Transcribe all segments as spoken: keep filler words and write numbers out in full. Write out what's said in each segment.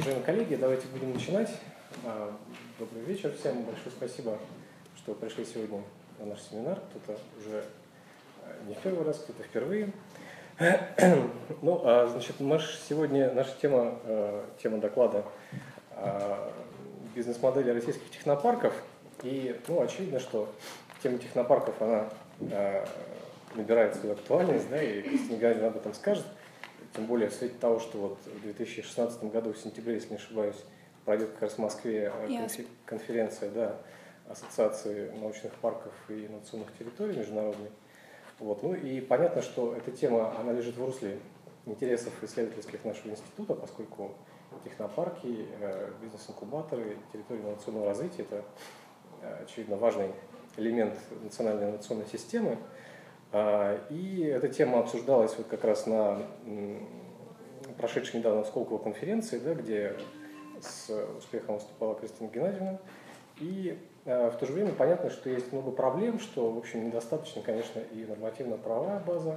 Уважаемые коллеги, давайте будем начинать. Добрый вечер всем. Большое спасибо, что пришли сегодня на наш семинар. Кто-то уже не в первый раз, кто-то впервые. Ну, значит, наш, сегодня наша тема, тема доклада бизнес-модели российских технопарков. И, ну, очевидно, что тема технопарков, она набирает свою актуальность, да, и Кристина Геннадьевна об этом скажет. Тем более в свете того, что вот в две тысячи шестнадцатом году, в сентябре, если не ошибаюсь, пройдет как раз в Москве конфер- конференция, да, Ассоциации научных парков и инновационных территорий международной. Вот. Ну и понятно, что эта тема, она лежит в русле интересов исследовательских нашего института, поскольку технопарки, бизнес-инкубаторы, территории инновационного развития – это, очевидно, важный элемент национальной инновационной системы. И эта тема обсуждалась вот как раз на прошедшей недавно в Сколково конференции, да, где с успехом выступала Кристина Геннадьевна. И в то же время понятно, что есть много проблем, что, в общем, недостаточно, конечно, и нормативно-правовая база.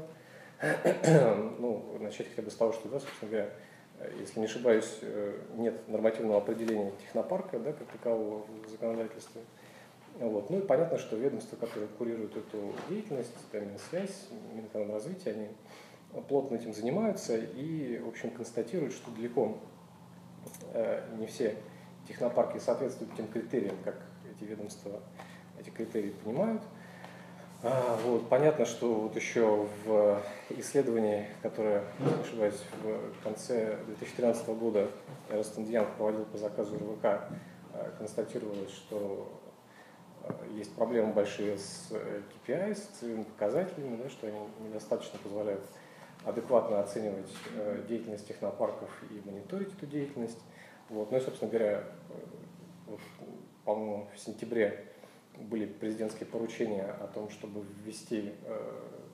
Ну, начать хотя бы с того, что, да, собственно говоря, если не ошибаюсь, нет нормативного определения технопарка, да, как такового в законодательстве. Вот. Ну и понятно, что ведомства, которые курируют эту деятельность, Минсвязь, Минэкономразвитие, они плотно этим занимаются и, в общем, констатируют, что далеко э, не все технопарки соответствуют тем критериям, как эти ведомства эти критерии понимают. А, вот. Понятно, что вот еще в исследовании, которое, не ошибаюсь, в конце две тысячи тринадцатого года Эрнст энд Янг проводил по заказу эр вэ ка, э, констатировалось, что есть проблемы большие с кей пи ай, с целевыми показателями, да, что они недостаточно позволяют адекватно оценивать э, деятельность технопарков и мониторить эту деятельность. Вот. Ну и, собственно говоря, вот, по-моему, в сентябре были президентские поручения о том, чтобы ввести э,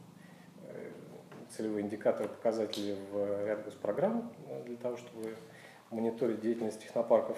целевые индикаторы, показатели в ряд госпрограмм для того, чтобы мониторить деятельность технопарков.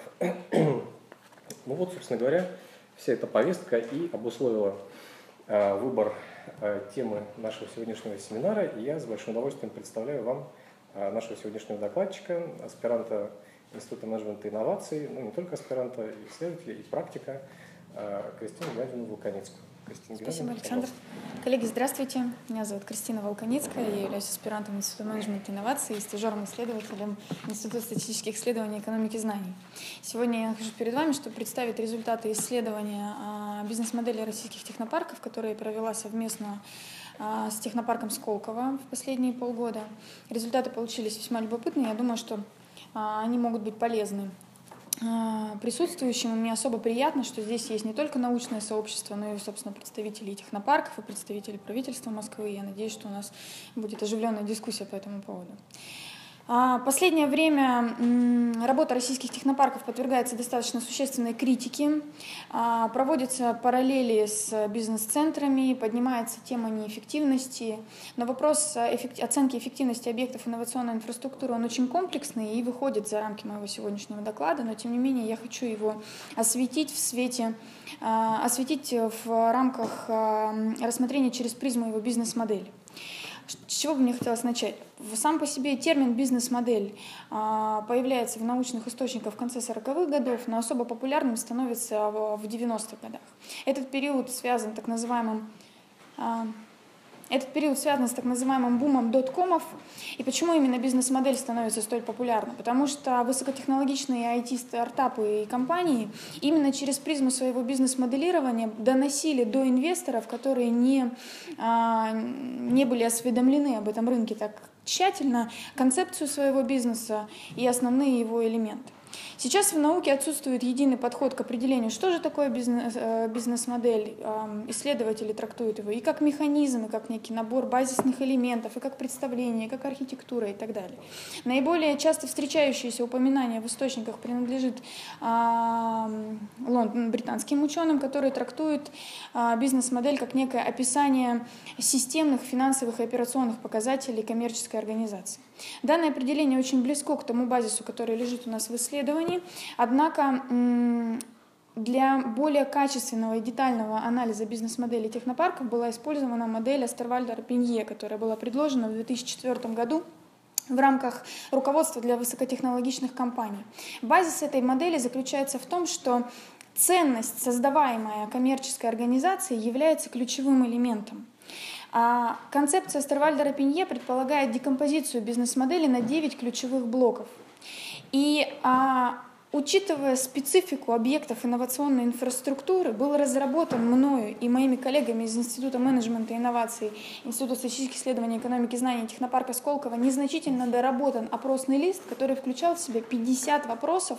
Ну вот, собственно говоря, вся эта повестка и обусловила э, выбор э, темы нашего сегодняшнего семинара. И я с большим удовольствием представляю вам э, нашего сегодняшнего докладчика, аспиранта Института менеджмента и инноваций, ну не только аспиранта, и исследователя, и практика, э, Кристину Геннадьевну Волконицкую. Кристина Спасибо, Александр. Пожалуйста. Коллеги, здравствуйте. Меня зовут Кристина Волконицкая, я являюсь аспирантом Института менеджмента и инноваций и стажером-исследователем Института статистических исследований и экономики знаний. Сегодня я нахожусь перед вами, чтобы представить результаты исследования бизнес-модели российских технопарков, которые я провела совместно с технопарком Сколково в последние полгода. Результаты получились весьма любопытные, я думаю, что они могут быть полезны присутствующим. Мне особо приятно, что здесь есть не только научное сообщество, но и, собственно, представители технопарков и представители правительства Москвы. Я надеюсь, что у нас будет оживленная дискуссия по этому поводу. Последнее время работа российских технопарков подвергается достаточно существенной критике. Проводятся параллели с бизнес-центрами, поднимается тема неэффективности. Но вопрос оценки эффективности объектов инновационной инфраструктуры, он очень комплексный и выходит за рамки моего сегодняшнего доклада, но тем не менее я хочу его осветить в свете, осветить в рамках рассмотрения через призму его бизнес-модели. С чего бы мне хотелось начать? Сам по себе термин «бизнес-модель» появляется в научных источниках в конце сороковых годов, но особо популярным становится в девяностых годах. Этот период связан так называемым Этот период связан с так называемым бумом доткомов. И почему именно бизнес-модель становится столь популярна? Потому что высокотехнологичные ай ти-стартапы и компании именно через призму своего бизнес-моделирования доносили до инвесторов, которые не, не были осведомлены об этом рынке так тщательно, концепцию своего бизнеса и основные его элементы. Сейчас в науке отсутствует единый подход к определению, что же такое бизнес, бизнес-модель. Исследователи трактуют его и как механизм, и как некий набор базисных элементов, и как представление, и как архитектура и так далее. Наиболее часто встречающееся упоминание в источниках принадлежит лондон, британским ученым, которые трактуют бизнес-модель как некое описание системных финансовых и операционных показателей коммерческой организации. Данное определение очень близко к тому базису, который лежит у нас в исследовании, однако для более качественного и детального анализа бизнес-модели технопарков была использована модель Остервальда-Рапинье, которая была предложена в две тысячи четвёртом году в рамках руководства для высокотехнологичных компаний. Базис этой модели заключается в том, что ценность, создаваемая коммерческой организацией, является ключевым элементом. А концепция Стервальдера-Пинье предполагает декомпозицию бизнес-модели на девять ключевых блоков. И а, учитывая специфику объектов инновационной инфраструктуры, был разработан мною и моими коллегами из Института менеджмента и инноваций, Института статистических исследований экономики знаний технопарка Сколково, незначительно доработан опросный лист, который включал в себя пятьдесят вопросов,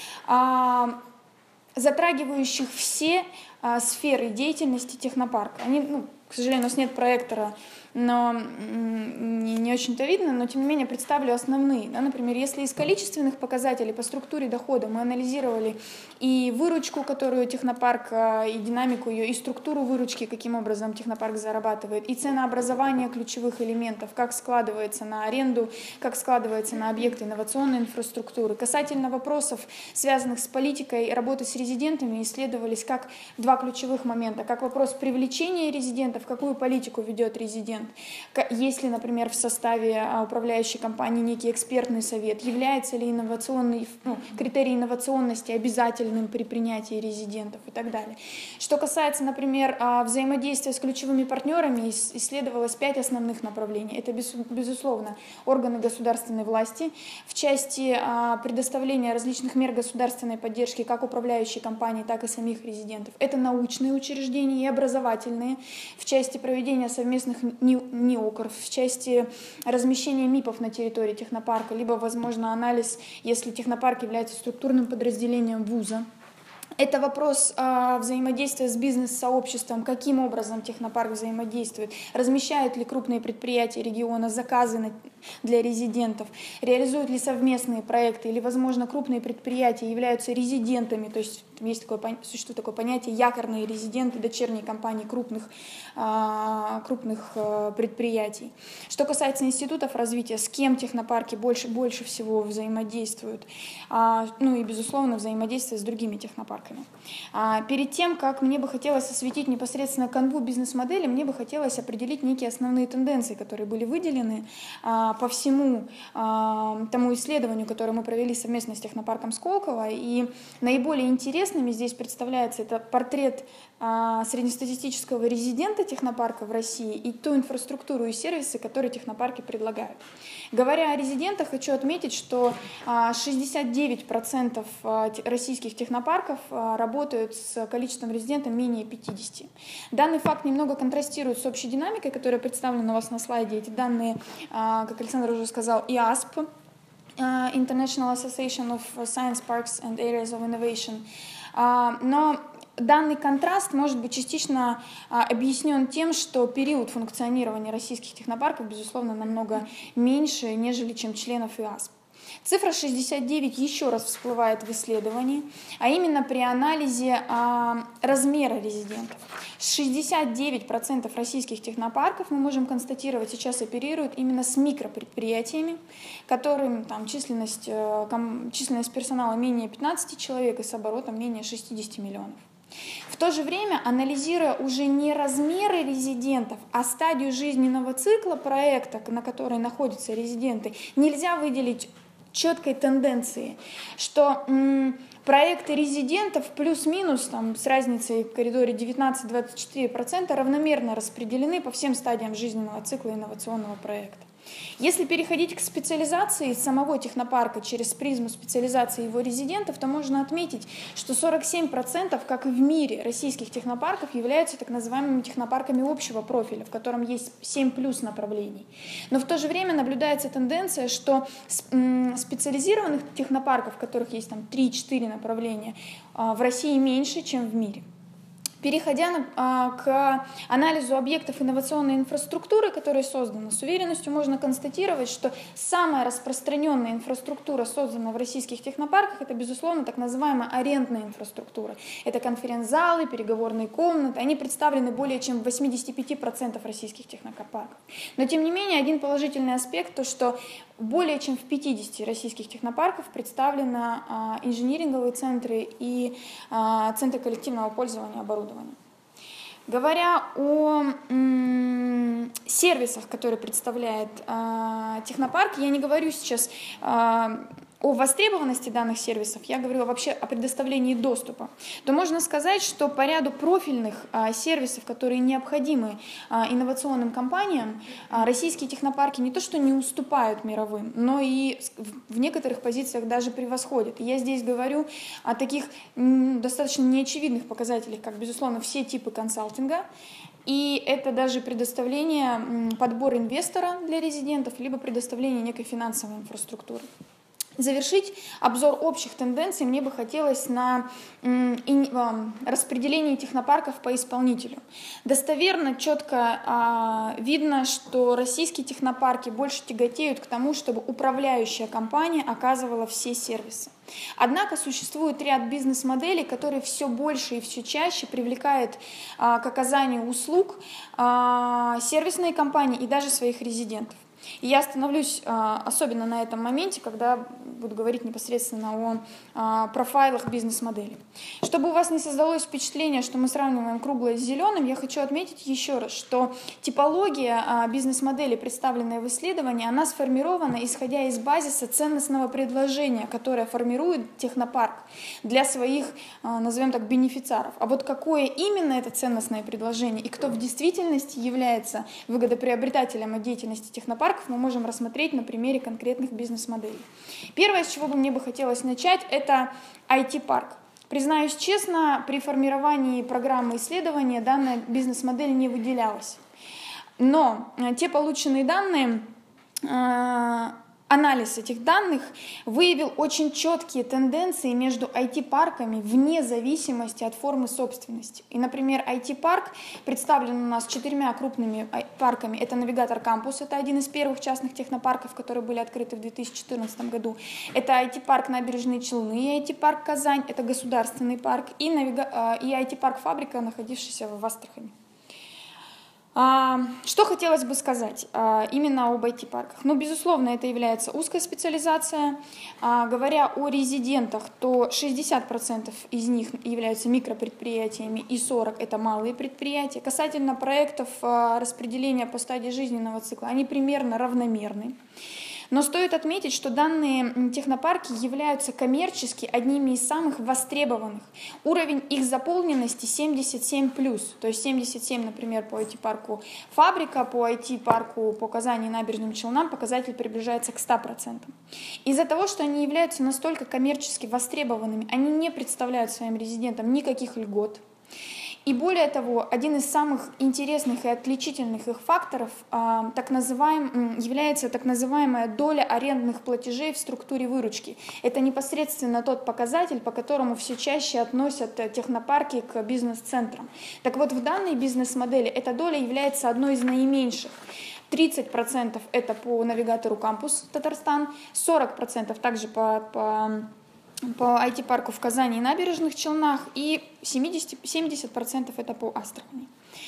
а, затрагивающих все а, сферы деятельности технопарка. Они, ну, к сожалению, у нас нет проектора, но не, не очень-то видно, но тем не менее представлю основные. Да, например, если из количественных показателей по структуре дохода мы анализировали и выручку, которую технопарк, и динамику ее, и структуру выручки, каким образом технопарк зарабатывает, и ценообразование ключевых элементов, как складывается на аренду, как складывается на объекты инновационной инфраструктуры. Касательно вопросов, связанных с политикой и работой с резидентами, исследовались как два ключевых момента, как вопрос привлечения резидентов, какую политику ведет резидент. Есть ли, например, в составе управляющей компании некий экспертный совет, является ли инновационный, ну, критерий инновационности обязательным при принятии резидентов и так далее. Что касается, например, взаимодействия с ключевыми партнерами, исследовалось пять основных направлений. Это, безусловно, органы государственной власти в части предоставления различных мер государственной поддержки как управляющей компании, так и самих резидентов. Это научные учреждения и образовательные в части проведения совместных НИОКРов, в части размещения МИПов на территории технопарка, либо, возможно, анализ, если технопарк является структурным подразделением вуза. Это вопрос э, взаимодействия с бизнес-сообществом, каким образом технопарк взаимодействует, размещают ли крупные предприятия региона заказы на, для резидентов, реализуют ли совместные проекты, или, возможно, крупные предприятия являются резидентами, то есть есть такое, существует такое понятие якорные резиденты, дочерние компании крупных, э, крупных э, предприятий. Что касается институтов развития, с кем технопарки больше, больше всего взаимодействуют, э, ну и, безусловно, взаимодействие с другими технопарками. А перед тем, как мне бы хотелось осветить непосредственно канву бизнес-модели, мне бы хотелось определить некие основные тенденции, которые были выделены а, по всему а, тому исследованию, которое мы провели совместно с технопарком Сколково. И наиболее интересными здесь представляется это портрет а, среднестатистического резидента технопарка в России и ту инфраструктуру и сервисы, которые технопарки предлагают. Говоря о резидентах, хочу отметить, что а, шестьдесят девять процентов российских технопарков работают с количеством резидентов менее пятидесяти. Данный факт немного контрастирует с общей динамикой, которая представлена у вас на слайде. Эти данные, как Александр уже сказал, и эй эй эс пи, International Association of Science Parks and Areas of Innovation. Но данный контраст может быть частично объяснен тем, что период функционирования российских технопарков, безусловно, намного меньше, нежели чем членов и эй эй эс пи. Цифра шестьдесят девять еще раз всплывает в исследовании, а именно при анализе а, размера резидентов. шестьдесят девять процентов российских технопарков, мы можем констатировать, сейчас оперируют именно с микропредприятиями, которым там, численность, ком, численность персонала менее пятнадцати человек и с оборотом менее шестидесяти миллионов. В то же время, анализируя уже не размеры резидентов, а стадию жизненного цикла проекта, на которой находятся резиденты, нельзя выделить четкой тенденции, что м, проекты резидентов плюс-минус там, с разницей в коридоре девятнадцать - двадцать четыре процента равномерно распределены по всем стадиям жизненного цикла инновационного проекта. Если переходить к специализации самого технопарка через призму специализации его резидентов, то можно отметить, что сорок семь процентов, как и в мире, российских технопарков являются так называемыми технопарками общего профиля, в котором есть семь плюс направлений. Но в то же время наблюдается тенденция, что специализированных технопарков, в которых есть там три-четыре направления, в России меньше, чем в мире. Переходя на, а, к анализу объектов инновационной инфраструктуры, которые созданы, с уверенностью можно констатировать, что самая распространенная инфраструктура, созданная в российских технопарках, это, безусловно, так называемая арендная инфраструктура. Это конференц-залы, переговорные комнаты, они представлены более чем в восьмидесяти пяти процентах российских технопарков. Но, тем не менее, один положительный аспект, то, что более чем в пятидесяти российских технопарках представлены а, инжиниринговые центры и а, центры коллективного пользования оборудованием. Говоря о м, сервисах, которые представляет э, технопарк, я не говорю сейчас э, о востребованности данных сервисов, я говорю вообще о предоставлении доступа, то можно сказать, что по ряду профильных а, сервисов, которые необходимы а, инновационным компаниям, а, российские технопарки не то что не уступают мировым, но и в некоторых позициях даже превосходят. И я здесь говорю о таких м, достаточно неочевидных показателях, как, безусловно, все типы консалтинга, и это даже предоставление, м, подбор инвестора для резидентов, либо предоставление некой финансовой инфраструктуры. Завершить обзор общих тенденций мне бы хотелось на распределении технопарков по исполнителю. Достоверно, четко видно, что российские технопарки больше тяготеют к тому, чтобы управляющая компания оказывала все сервисы. Однако существует ряд бизнес-моделей, которые все больше и все чаще привлекают к оказанию услуг сервисные компании и даже своих резидентов. И я остановлюсь а, особенно на этом моменте, когда буду говорить непосредственно о а, профайлах бизнес-моделей. Чтобы у вас не создалось впечатление, что мы сравниваем круглое с зеленым, я хочу отметить еще раз, что типология а, бизнес-модели, представленная в исследовании, она сформирована, исходя из базиса ценностного предложения, которое формирует технопарк для своих, а, назовем так, бенефициаров. А вот какое именно это ценностное предложение и кто в действительности является выгодоприобретателем от деятельности технопарка, мы можем рассмотреть на примере конкретных бизнес-моделей. Первое, с чего бы мне бы хотелось начать, это ай ти-парк. Признаюсь честно, при формировании программы исследования данная бизнес-модель не выделялась. Но те полученные данные, анализ этих данных выявил очень четкие тенденции между ай ти-парками вне зависимости от формы собственности. И, например, ай ти-парк представлен у нас четырьмя крупными парками. Это Навигатор Кампус, это один из первых частных технопарков, которые были открыты в две тысячи четырнадцатом году. Это ай ти-парк Набережные Челны и ай ти-парк Казань, это государственный парк, и, навига... и ай ти-парк Фабрика, находившийся в Астрахани. Что хотелось бы сказать именно об ай ти-парках? Ну, безусловно, это является узкая специализация. Говоря о резидентах, то шестьдесят процентов из них являются микропредприятиями и сорок процентов это малые предприятия. Касательно проектов распределения по стадии жизненного цикла, они примерно равномерны. Но стоит отметить, что данные технопарки являются коммерчески одними из самых востребованных. Уровень их заполненности семьдесят семь плюс, то есть семьдесят семь, например, по ай ти-парку Фабрика, по ай ти-парку по Казани и Набережным Челнам показатель приближается к ста процентам. Из-за того, что они являются настолько коммерчески востребованными, они не представляют своим резидентам никаких льгот. И более того, один из самых интересных и отличительных их факторов а, так называем, является так называемая доля арендных платежей в структуре выручки. Это непосредственно тот показатель, по которому все чаще относят технопарки к бизнес-центрам. Так вот, в данной бизнес-модели эта доля является одной из наименьших. тридцать процентов это по навигатору Кампус Татарстан, сорок процентов также по... по по ай ти-парку в Казани и Набережных Челнах, и семьдесят процентов это по Астрахани.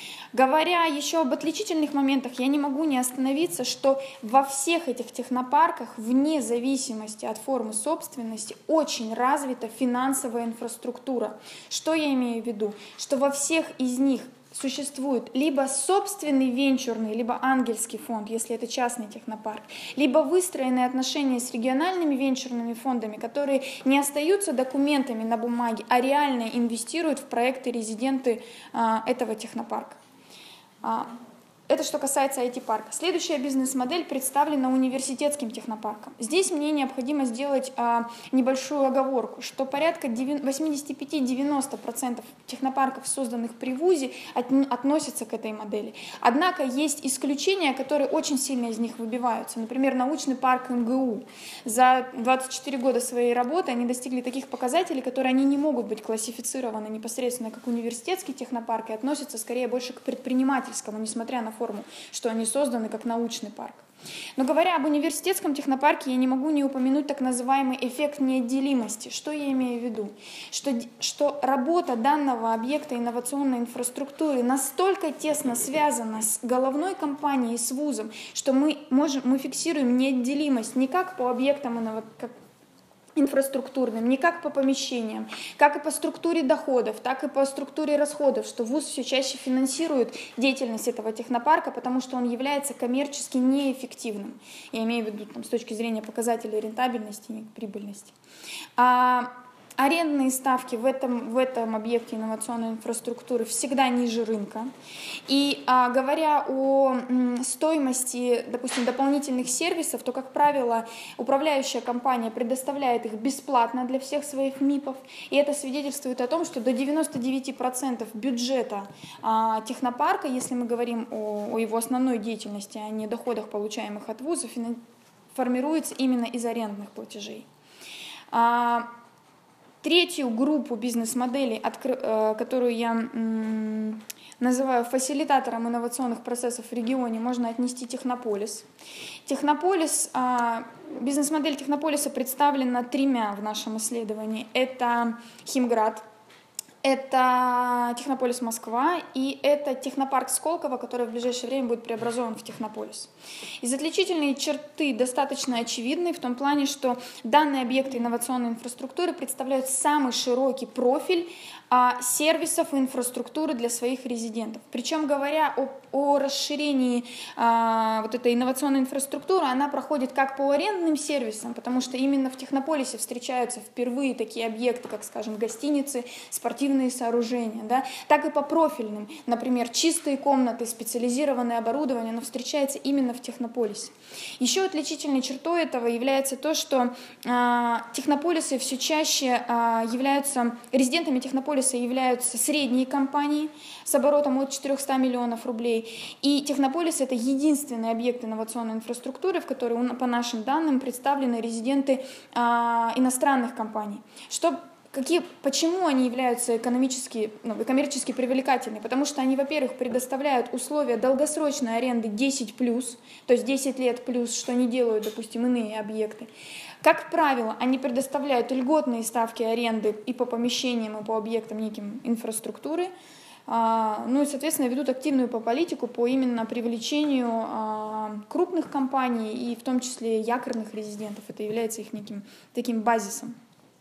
Говоря еще об отличительных моментах, я не могу не остановиться, что во всех этих технопарках, вне зависимости от формы собственности, очень развита финансовая инфраструктура. Что я имею в виду? Что во всех из них существует либо собственный венчурный, либо ангельский фонд, если это частный технопарк, либо выстроенные отношения с региональными венчурными фондами, которые не остаются документами на бумаге, а реально инвестируют в проекты резиденты а, этого технопарка. А, Это что касается ай ти-парка. Следующая бизнес-модель представлена университетским технопарком. Здесь мне необходимо сделать а, небольшую оговорку, что порядка восемьдесят пять - девяносто процентов технопарков, созданных при вузе, от, относятся к этой модели. Однако есть исключения, которые очень сильно из них выбиваются. Например, научный парк эм гэ у. За двадцать четыре года своей работы они достигли таких показателей, которые они не могут быть классифицированы непосредственно как университетский технопарк и относятся скорее больше к предпринимательскому, несмотря на форму, что они созданы как научный парк. Но говоря об университетском технопарке, я не могу не упомянуть так называемый эффект неотделимости. Что я имею в виду? Что, что работа данного объекта инновационной инфраструктуры настолько тесно связана с головной компанией, с вузом, что мы, можем, мы фиксируем неотделимость не как по объектам, как инфраструктурным, не как по помещениям, как и по структуре доходов, так и по структуре расходов, что вуз все чаще финансирует деятельность этого технопарка, потому что он является коммерчески неэффективным. Я имею в виду там, с точки зрения показателей рентабельности и прибыльности. А арендные ставки в этом, в этом объекте инновационной инфраструктуры всегда ниже рынка. И а, говоря о м, стоимости, допустим, дополнительных сервисов, то, как правило, управляющая компания предоставляет их бесплатно для всех своих МИПов. И это свидетельствует о том, что до девяноста девяти процентов бюджета а, технопарка, если мы говорим о, о его основной деятельности, а не доходах, получаемых от вуза, формируется именно из арендных платежей. А, Третью группу бизнес-моделей, которую я называю фасилитатором инновационных процессов в регионе, можно отнести Технополис. Технополис, бизнес-модель Технополиса представлена тремя в нашем исследовании. Это Химград, это Технополис Москва и это технопарк Сколково, который в ближайшее время будет преобразован в Технополис. Из отличительные черты достаточно очевидны в том плане, что данные объекты инновационной инфраструктуры представляют самый широкий профиль а, сервисов и инфраструктуры для своих резидентов. Причем, говоря о, о расширении а, вот этой инновационной инфраструктуры, она проходит как по арендным сервисам, потому что именно в Технополисе встречаются впервые такие объекты, как, скажем, гостиницы, спортивные сооружения, да, так и по профильным, например, чистые комнаты, специализированное оборудование, оно встречается именно в Технополисе. Еще отличительной чертой этого является то, что э, технополисы все чаще э, являются, резидентами Технополиса являются средние компании с оборотом от четырёхсот миллионов рублей, и Технополис — это единственный объект инновационной инфраструктуры, в которой, по нашим данным, представлены резиденты э, иностранных компаний. Что Какие, почему они являются экономически, ну, коммерчески привлекательными? Потому что они, во-первых, предоставляют условия долгосрочной аренды десять плюс, то есть десять лет плюс, что не делают, допустим, иные объекты. Как правило, они предоставляют льготные ставки аренды и по помещениям, и по объектам неким инфраструктуры. Ну и, соответственно, ведут активную по политику по именно привлечению крупных компаний и в том числе якорных резидентов. Это является их неким таким базисом.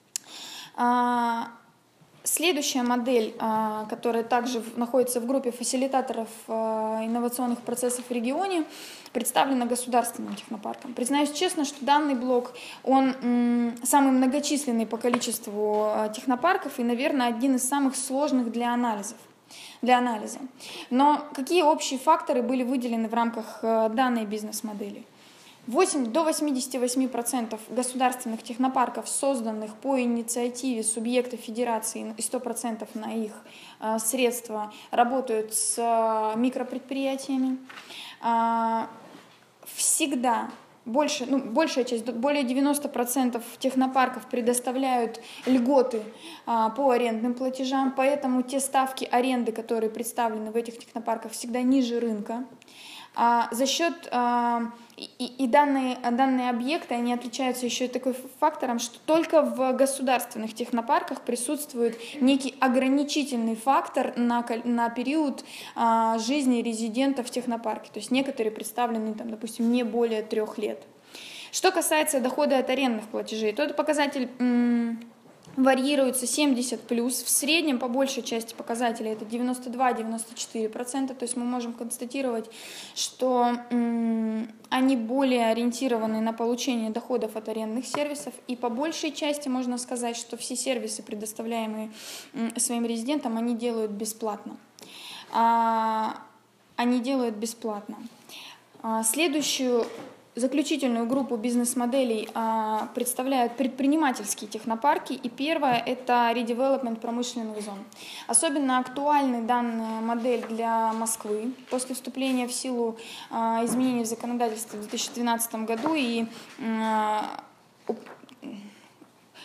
Следующая модель, которая также находится в группе фасилитаторов инновационных процессов в регионе, представлена государственным технопарком. Признаюсь честно, что данный блок, он самый многочисленный по количеству технопарков и, наверное, один из самых сложных для анализов. Для анализа. Но какие общие факторы были выделены в рамках данной бизнес-модели? до восьмидесяти восьми процентов государственных технопарков, созданных по инициативе субъектов федерации, и сто процентов на их э, средства, работают с э, микропредприятиями. Э, всегда больше, ну, большая часть, более девяноста процентов технопарков предоставляют льготы э, по арендным платежам, поэтому те ставки аренды, которые представлены в этих технопарках, всегда ниже рынка. А за счет а, и, и данные, данные объекты, они отличаются еще и таким фактором, что только в государственных технопарках присутствует некий ограничительный фактор на, на период а, жизни резидента в технопарке. То есть некоторые представлены, там, допустим, не более трех лет. Что касается дохода от арендных платежей, то этот показатель м- варьируется семьдесят плюс, в среднем по большей части показателей это девяносто два — девяносто четыре процента, то есть мы можем констатировать, что м, они более ориентированы на получение доходов от арендных сервисов, и по большей части можно сказать, что все сервисы, предоставляемые м, своим резидентам, они делают бесплатно. А, они делают бесплатно. А, следующую Заключительную группу бизнес-моделей а, представляют предпринимательские технопарки, и первое – это редевелопмент промышленных зон. Особенно актуальна данная модель для Москвы после вступления в силу а, изменений в законодательстве в две тысячи двенадцатом году и а,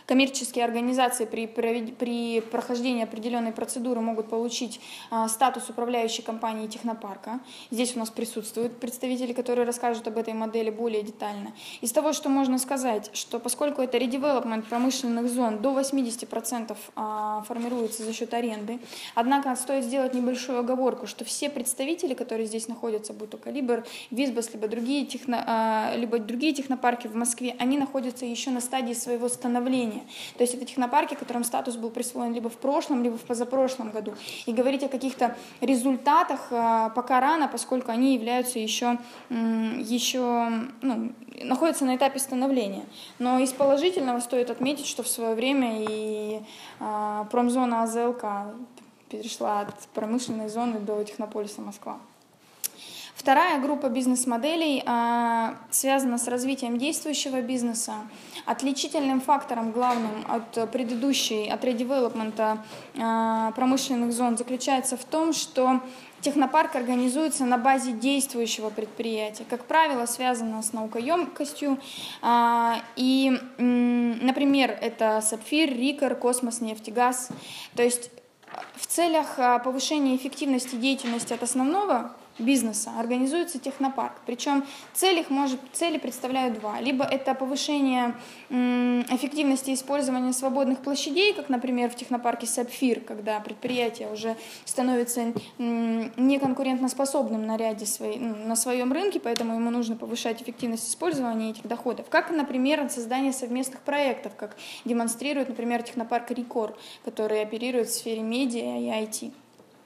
коммерческие организации при, при прохождении определенной процедуры могут получить а, статус управляющей компании технопарка. Здесь у нас присутствуют представители, которые расскажут об этой модели более детально. Из того, что можно сказать, что поскольку это редевелопмент промышленных зон, до восьмидесяти процентов а, формируется за счет аренды, однако стоит сделать небольшую оговорку, что все представители, которые здесь находятся, будь то Калибр, Визбас, либо другие, техно, а, либо другие технопарки в Москве, они находятся еще на стадии своего становления. То есть это технопарки, которым статус был присвоен либо в прошлом, либо в позапрошлом году. И говорить о каких-то результатах а, пока рано, поскольку они являются еще, еще ну, находятся на этапе становления. Но из положительного стоит отметить, что в свое время и а, промзона АЗЛК перешла от промышленной зоны до технополиса Москва. Вторая группа бизнес-моделей а, связана с развитием действующего бизнеса. Отличительным фактором главным от предыдущей, от редевелопмента а, промышленных зон заключается в том, что технопарк организуется на базе действующего предприятия. Как правило, связано с наукоемкостью. А, и, м, например, это Сапфир, Рикор, Космос, Нефтегаз. То есть в целях повышения эффективности деятельности от основного бизнеса организуется технопарк. Причем цель их может, цели представляют два. Либо это повышение м, эффективности использования свободных площадей, как, например, в технопарке Сапфир, когда предприятие уже становится м, неконкурентоспособным на ряде своей, на своем рынке, поэтому ему нужно повышать эффективность использования этих доходов. Как, например, создание совместных проектов, как демонстрирует, например, технопарк Рикор, который оперирует в сфере медиа и ай ти.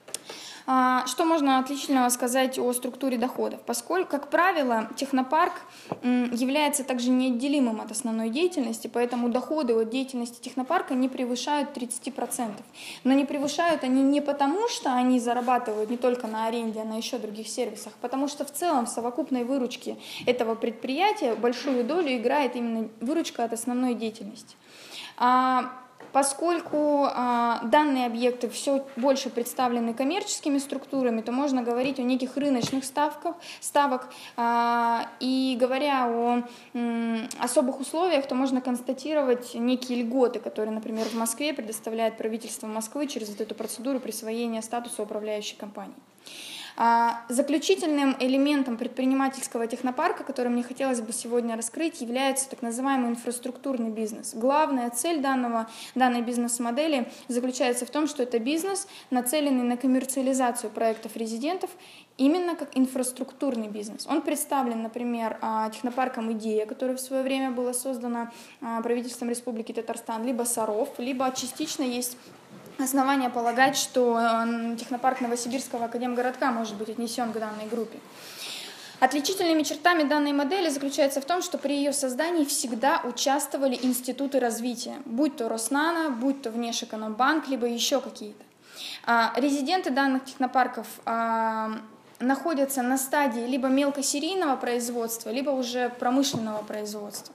Что можно отличительного сказать о структуре доходов? Поскольку, как правило, технопарк является также неотделимым от основной деятельности, поэтому доходы от деятельности технопарка не превышают тридцати процентов. Но не превышают они не потому, что они зарабатывают не только на аренде, а на еще других сервисах, потому что в целом в совокупной выручке этого предприятия большую долю играет именно выручка от основной деятельности. Поскольку а, данные объекты все больше представлены коммерческими структурами, то можно говорить о неких рыночных ставках, ставок. А, и говоря о м, особых условиях, то можно констатировать некие льготы, которые, например, в Москве предоставляет правительство Москвы через вот эту процедуру присвоения статуса управляющей компании. Заключительным элементом предпринимательского технопарка, который мне хотелось бы сегодня раскрыть, является так называемый инфраструктурный бизнес. Главная цель данного, данной бизнес-модели заключается в том, что это бизнес, нацеленный на коммерциализацию проектов резидентов, именно как инфраструктурный бизнес. Он представлен, например, технопарком «Идея», которое в свое время было создано правительством Республики Татарстан, либо «Саров», либо частично есть основания полагать, что технопарк Новосибирского академгородка может быть отнесен к данной группе. Отличительными чертами данной модели заключается в том, что при ее создании всегда участвовали институты развития, будь то Роснано, будь то Внешэкономбанк, либо еще какие-то. Резиденты данных технопарков находятся на стадии либо мелкосерийного производства, либо уже промышленного производства.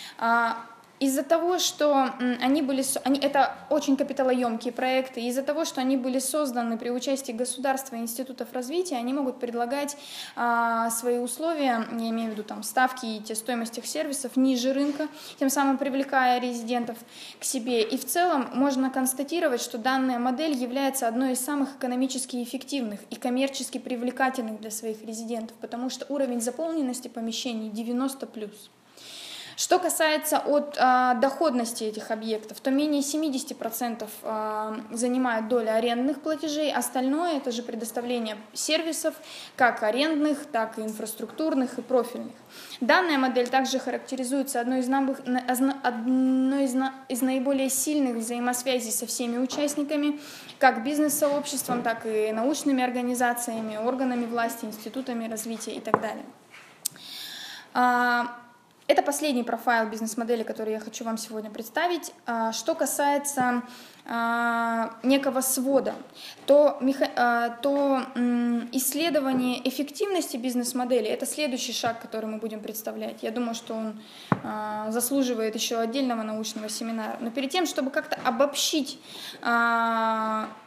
Из-за того, что они были, они, это очень капиталоемкие проекты, из-за того, что они были созданы при участии государства и институтов развития, они могут предлагать а, свои условия, я имею в виду там, ставки и те стоимость их сервисов ниже рынка, тем самым привлекая резидентов к себе. И в целом можно констатировать, что данная модель является одной из самых экономически эффективных и коммерчески привлекательных для своих резидентов, потому что уровень заполненности помещений девяносто плюс. Что касается от а, доходности этих объектов, то менее семидесяти процентов а, занимает доля арендных платежей, остальное это же предоставление сервисов, как арендных, так и инфраструктурных и профильных. Данная модель также характеризуется одной из, набых, одной из, на, из наиболее сильных взаимосвязей со всеми участниками, как бизнес-сообществом, так и научными организациями, органами власти, институтами развития и так далее. Это последний профайл бизнес-модели, который я хочу вам сегодня представить. Что касается некого свода, то, то исследование эффективности бизнес-модели – это следующий шаг, который мы будем представлять. Я думаю, что он заслуживает еще отдельного научного семинара. Но перед тем, чтобы как-то обобщить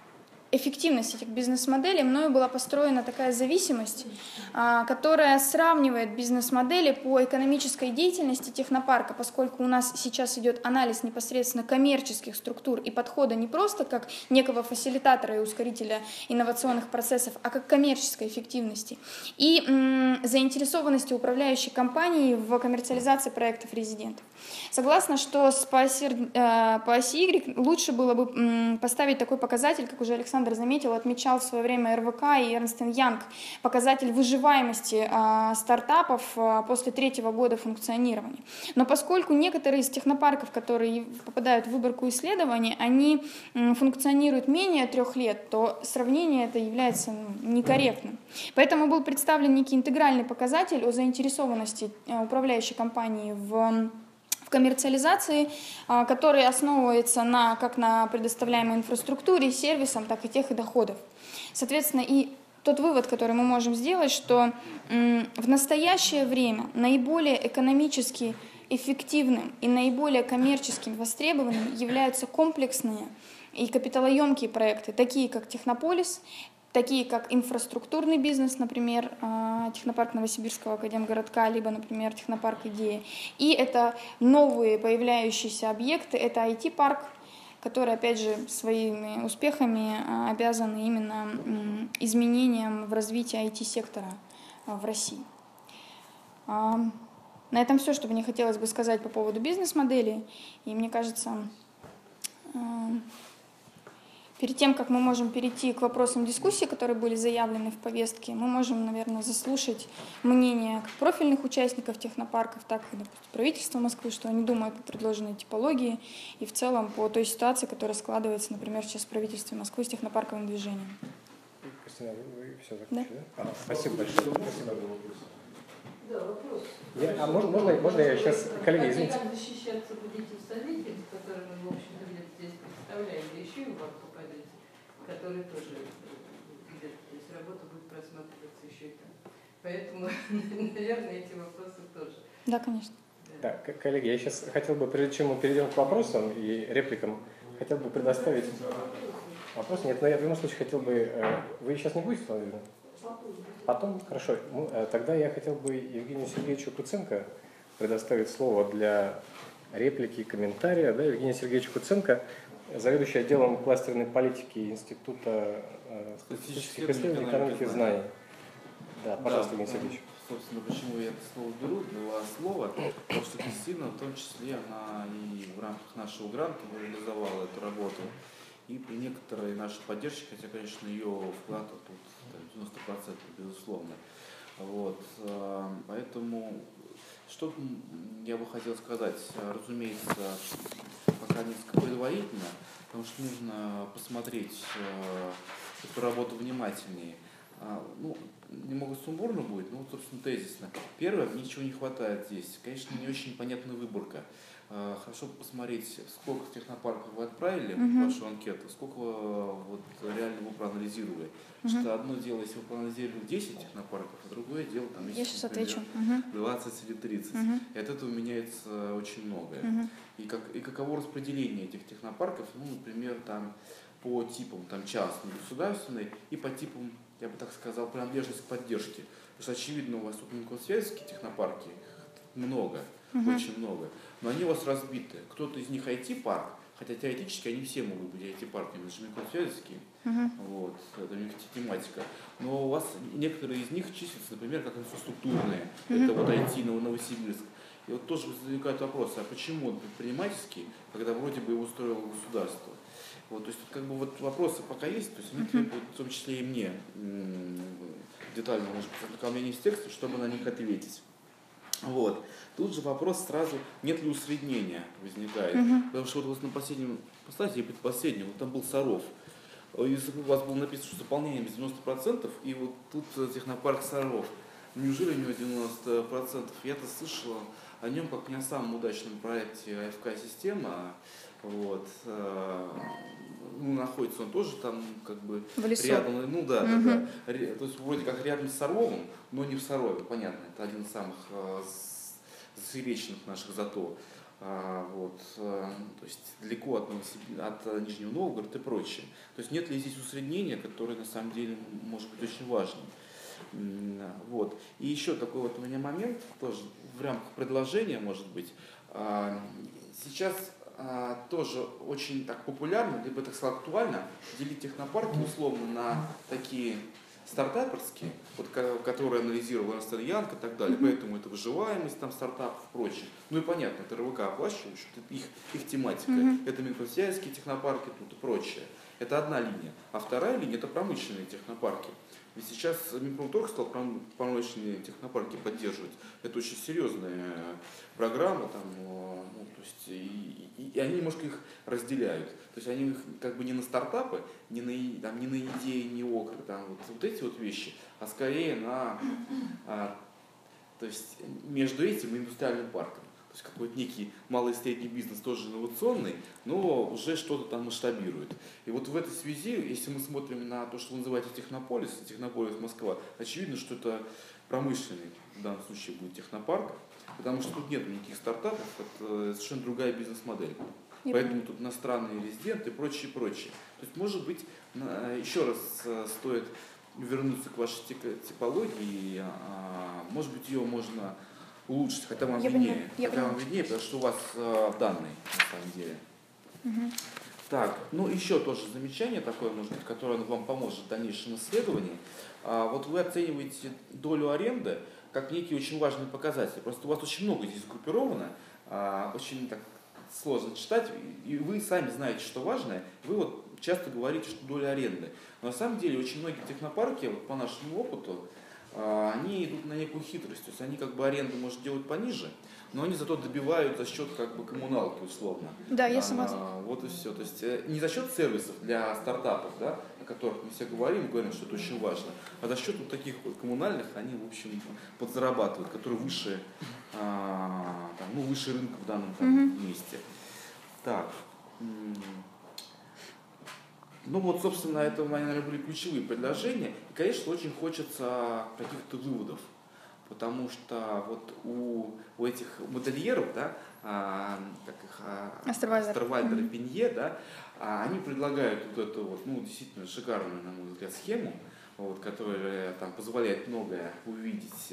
эффективность этих бизнес-моделей мною была построена такая зависимость, которая сравнивает бизнес-модели по экономической деятельности технопарка, поскольку у нас сейчас идет анализ непосредственно коммерческих структур и подхода не просто как некого фасилитатора и ускорителя инновационных процессов, а как коммерческой эффективности и м, заинтересованности управляющей компании в коммерциализации проектов резидентов. Согласна, что с по оси, э, по оси Y лучше было бы м, поставить такой показатель, как уже Александр заметил, отмечал в свое время эр вэ ка и Эрнст энд Янг, показатель выживаемости э, стартапов э, после третьего года функционирования. Но поскольку некоторые из технопарков, которые попадают в выборку исследований, они м, функционируют менее трех лет, то сравнение это является ну, некорректным. Поэтому был представлен некий интегральный показатель о заинтересованности э, управляющей компании в в коммерциализации, который основывается на, как на предоставляемой инфраструктуре, сервисам, так и тех и доходов. Соответственно, и тот вывод, который мы можем сделать, что в настоящее время наиболее экономически эффективным и наиболее коммерчески востребованным являются комплексные и капиталоемкие проекты, такие как Технополис, такие как инфраструктурный бизнес, например, технопарк Новосибирского академгородка, либо, например, технопарк Идея. И это новые появляющиеся объекты, это ай ти-парк, который, опять же, своими успехами обязан именно изменениям в развитии ай ти-сектора в России. На этом все, что мне хотелось бы сказать по поводу бизнес-модели. И мне кажется, перед тем, как мы можем перейти к вопросам дискуссии, которые были заявлены в повестке, мы можем, наверное, заслушать мнение как профильных участников технопарков, так и, допустим, правительства Москвы, что они думают по предложенной типологии и в целом по той ситуации, которая складывается, например, сейчас в правительстве Москвы с технопарковым движением. Кристина, вы все закончили, да? Да? А, спасибо большое. Спасибо. Да, вопрос. Я, а можно, можно, можно я сейчас, коллеги, извините. Как защищаться будете советник, который мы, в общем-то, где-то здесь представляем, да еще и вам попадете, который тоже где-то, то есть работа будет просматриваться еще и там. Поэтому, наверное, эти вопросы тоже. Да, конечно. Да, коллеги, я сейчас хотел бы, прежде чем мы перейдем к вопросам и репликам, хотел бы предоставить... Вопрос нет, но я в любом случае хотел бы... Вы сейчас не будете, наверное? Потом? Хорошо. Ну, тогда я хотел бы Евгению Сергеевичу Куценко предоставить слово для реплики, комментария. Да, Евгений Сергеевич Куценко, заведующий отделом кластерной политики Института статистических исследований и экономики знаний. Да, пожалуйста, да, Евгений Сергеевич. Собственно, почему я это слово беру, два слова, потому что Кристина, в том числе, она и в рамках нашего гранта реализовала эту работу. И при некоторой нашей поддержке, хотя, конечно, ее вклад тут девяносто процентов, безусловно. Вот. Поэтому, что я бы хотел сказать, разумеется, пока несколько предварительно, потому что нужно посмотреть эту работу внимательнее. Ну, немного сумбурно будет, но, собственно, тезисно. Первое, ничего не хватает здесь. Конечно, не очень понятная выборка. Хорошо посмотреть, сколько технопарков вы отправили uh-huh. в вашу анкету, сколько вот, реально вы проанализировали. Uh-huh. Что одно дело, если вы проанализировали десять технопарков, а другое дело, там, если, я сейчас например, отвечу. Uh-huh. двадцать или тридцать. Uh-huh. И от этого меняется очень многое. Uh-huh. И, как, и каково распределение этих технопарков, ну, например, там, по типам там, частный, государственный, и по типам, я бы так сказал, принадлежность к поддержке. Потому что, очевидно, у вас тут мелкосвязские технопарки много, uh-huh. очень много. Но они у вас разбиты. Кто-то из них ай ти-парк, хотя теоретически они все могут быть ай ти-парками, это же микросвязки, uh-huh. вот, это у них тематика. Но у вас некоторые из них числятся, например, как инфраструктурные, uh-huh. это вот ай ти Новосибирск. И вот тоже возникают вопросы, а почему он предпринимательский, когда вроде бы его устроило государство? Вот, то есть как бы вот вопросы пока есть, то есть они uh-huh. требуют, в том числе и мне, детально, может быть, ознакомления с текстом, чтобы на них ответить. Вот. Тут же вопрос сразу, нет ли усреднения возникает. Uh-huh. Потому что вот на последнем, поставьте, предпоследнем, вот там был Саров. Если у вас было написано, что заполнение без девяноста процентов, и вот тут технопарк Саров. Неужели у него девяносто процентов? Я-то слышал о нем как не о самом удачном проекте эй эф ка-система. Вот. Ну, находится он тоже там как бы рядом, ну да, угу. да, да, то есть вроде как рядом с Саровым, но не в Сарове, понятно, это один из самых э, засекреченных наших зато вот, то есть далеко от, Новосиб... от Нижнего Новгорода и прочее. То есть нет ли здесь усреднения, которое на самом деле может быть очень важным. Вот. И еще такой вот у меня момент, тоже в рамках предложения, может быть, сейчас тоже очень так популярно, либо так сказать актуально, делить технопарки условно на такие стартаперские, вот, которые анализировал Эрнст энд Янг и так далее, mm-hmm. поэтому это выживаемость там стартапов и прочее. Ну и понятно, это эр вэ ка оплачивающий, их, их тематика, mm-hmm. это микросвязские технопарки тут и прочее. Это одна линия. А вторая линия – это промышленные технопарки. Ведь сейчас Минпромторг стал промышленные технопарки поддерживать. Это очень серьезная программа, там, ну, то есть, и, и, и они немножко их разделяют. То есть они их как бы не на стартапы, не на, там, не на идеи, не окры, там, вот, вот эти вот вещи, а скорее на, а, то есть между этим и индустриальным парком. То есть какой-то некий малый и средний бизнес тоже инновационный, но уже что-то там масштабирует. И вот в этой связи, если мы смотрим на то, что вы называете технополис, технополис Москва, очевидно, что это промышленный, в данном случае будет технопарк, потому что тут нет никаких стартапов, это совершенно другая бизнес-модель. Я Поэтому понимаю. Тут иностранные резиденты и прочее, прочее. То есть, может быть, еще раз стоит вернуться к вашей типологии, может быть, ее можно улучшить, хотя вам я виднее, я хотя вам виднее, потому что у вас э, данные, на самом деле. Угу. Так, ну еще тоже замечание такое, может быть, которое вам поможет в дальнейшем исследовании. А, вот вы оцениваете долю аренды как некий очень важный показатель. Просто у вас очень много здесь сгруппировано, а, очень так сложно читать, и вы сами знаете, что важное. Вы вот часто говорите, что доля аренды. Но на самом деле очень многие технопарки, вот по нашему опыту, они идут на некую хитрость, то есть они как бы аренду может делать пониже, но они зато добивают за счет как бы коммуналки условно. Да, я согласна. А, вот и все. То есть не за счет сервисов для стартапов, да, о которых мы все говорим, говорим, что это очень важно, а за счет вот таких вот коммунальных они, в общем, подзарабатывают, которые выше, а, там, ну, выше рынка в данном там, mm-hmm. месте. Так. Ну вот, собственно, это, наверное, были ключевые предложения. И, конечно, очень хочется каких-то выводов, потому что вот у, у этих модельеров, да, а, как их, Астервальдер и Пинье, да, а, они предлагают вот эту вот, ну, действительно шикарную, на мой взгляд, схему, вот, которая там позволяет многое увидеть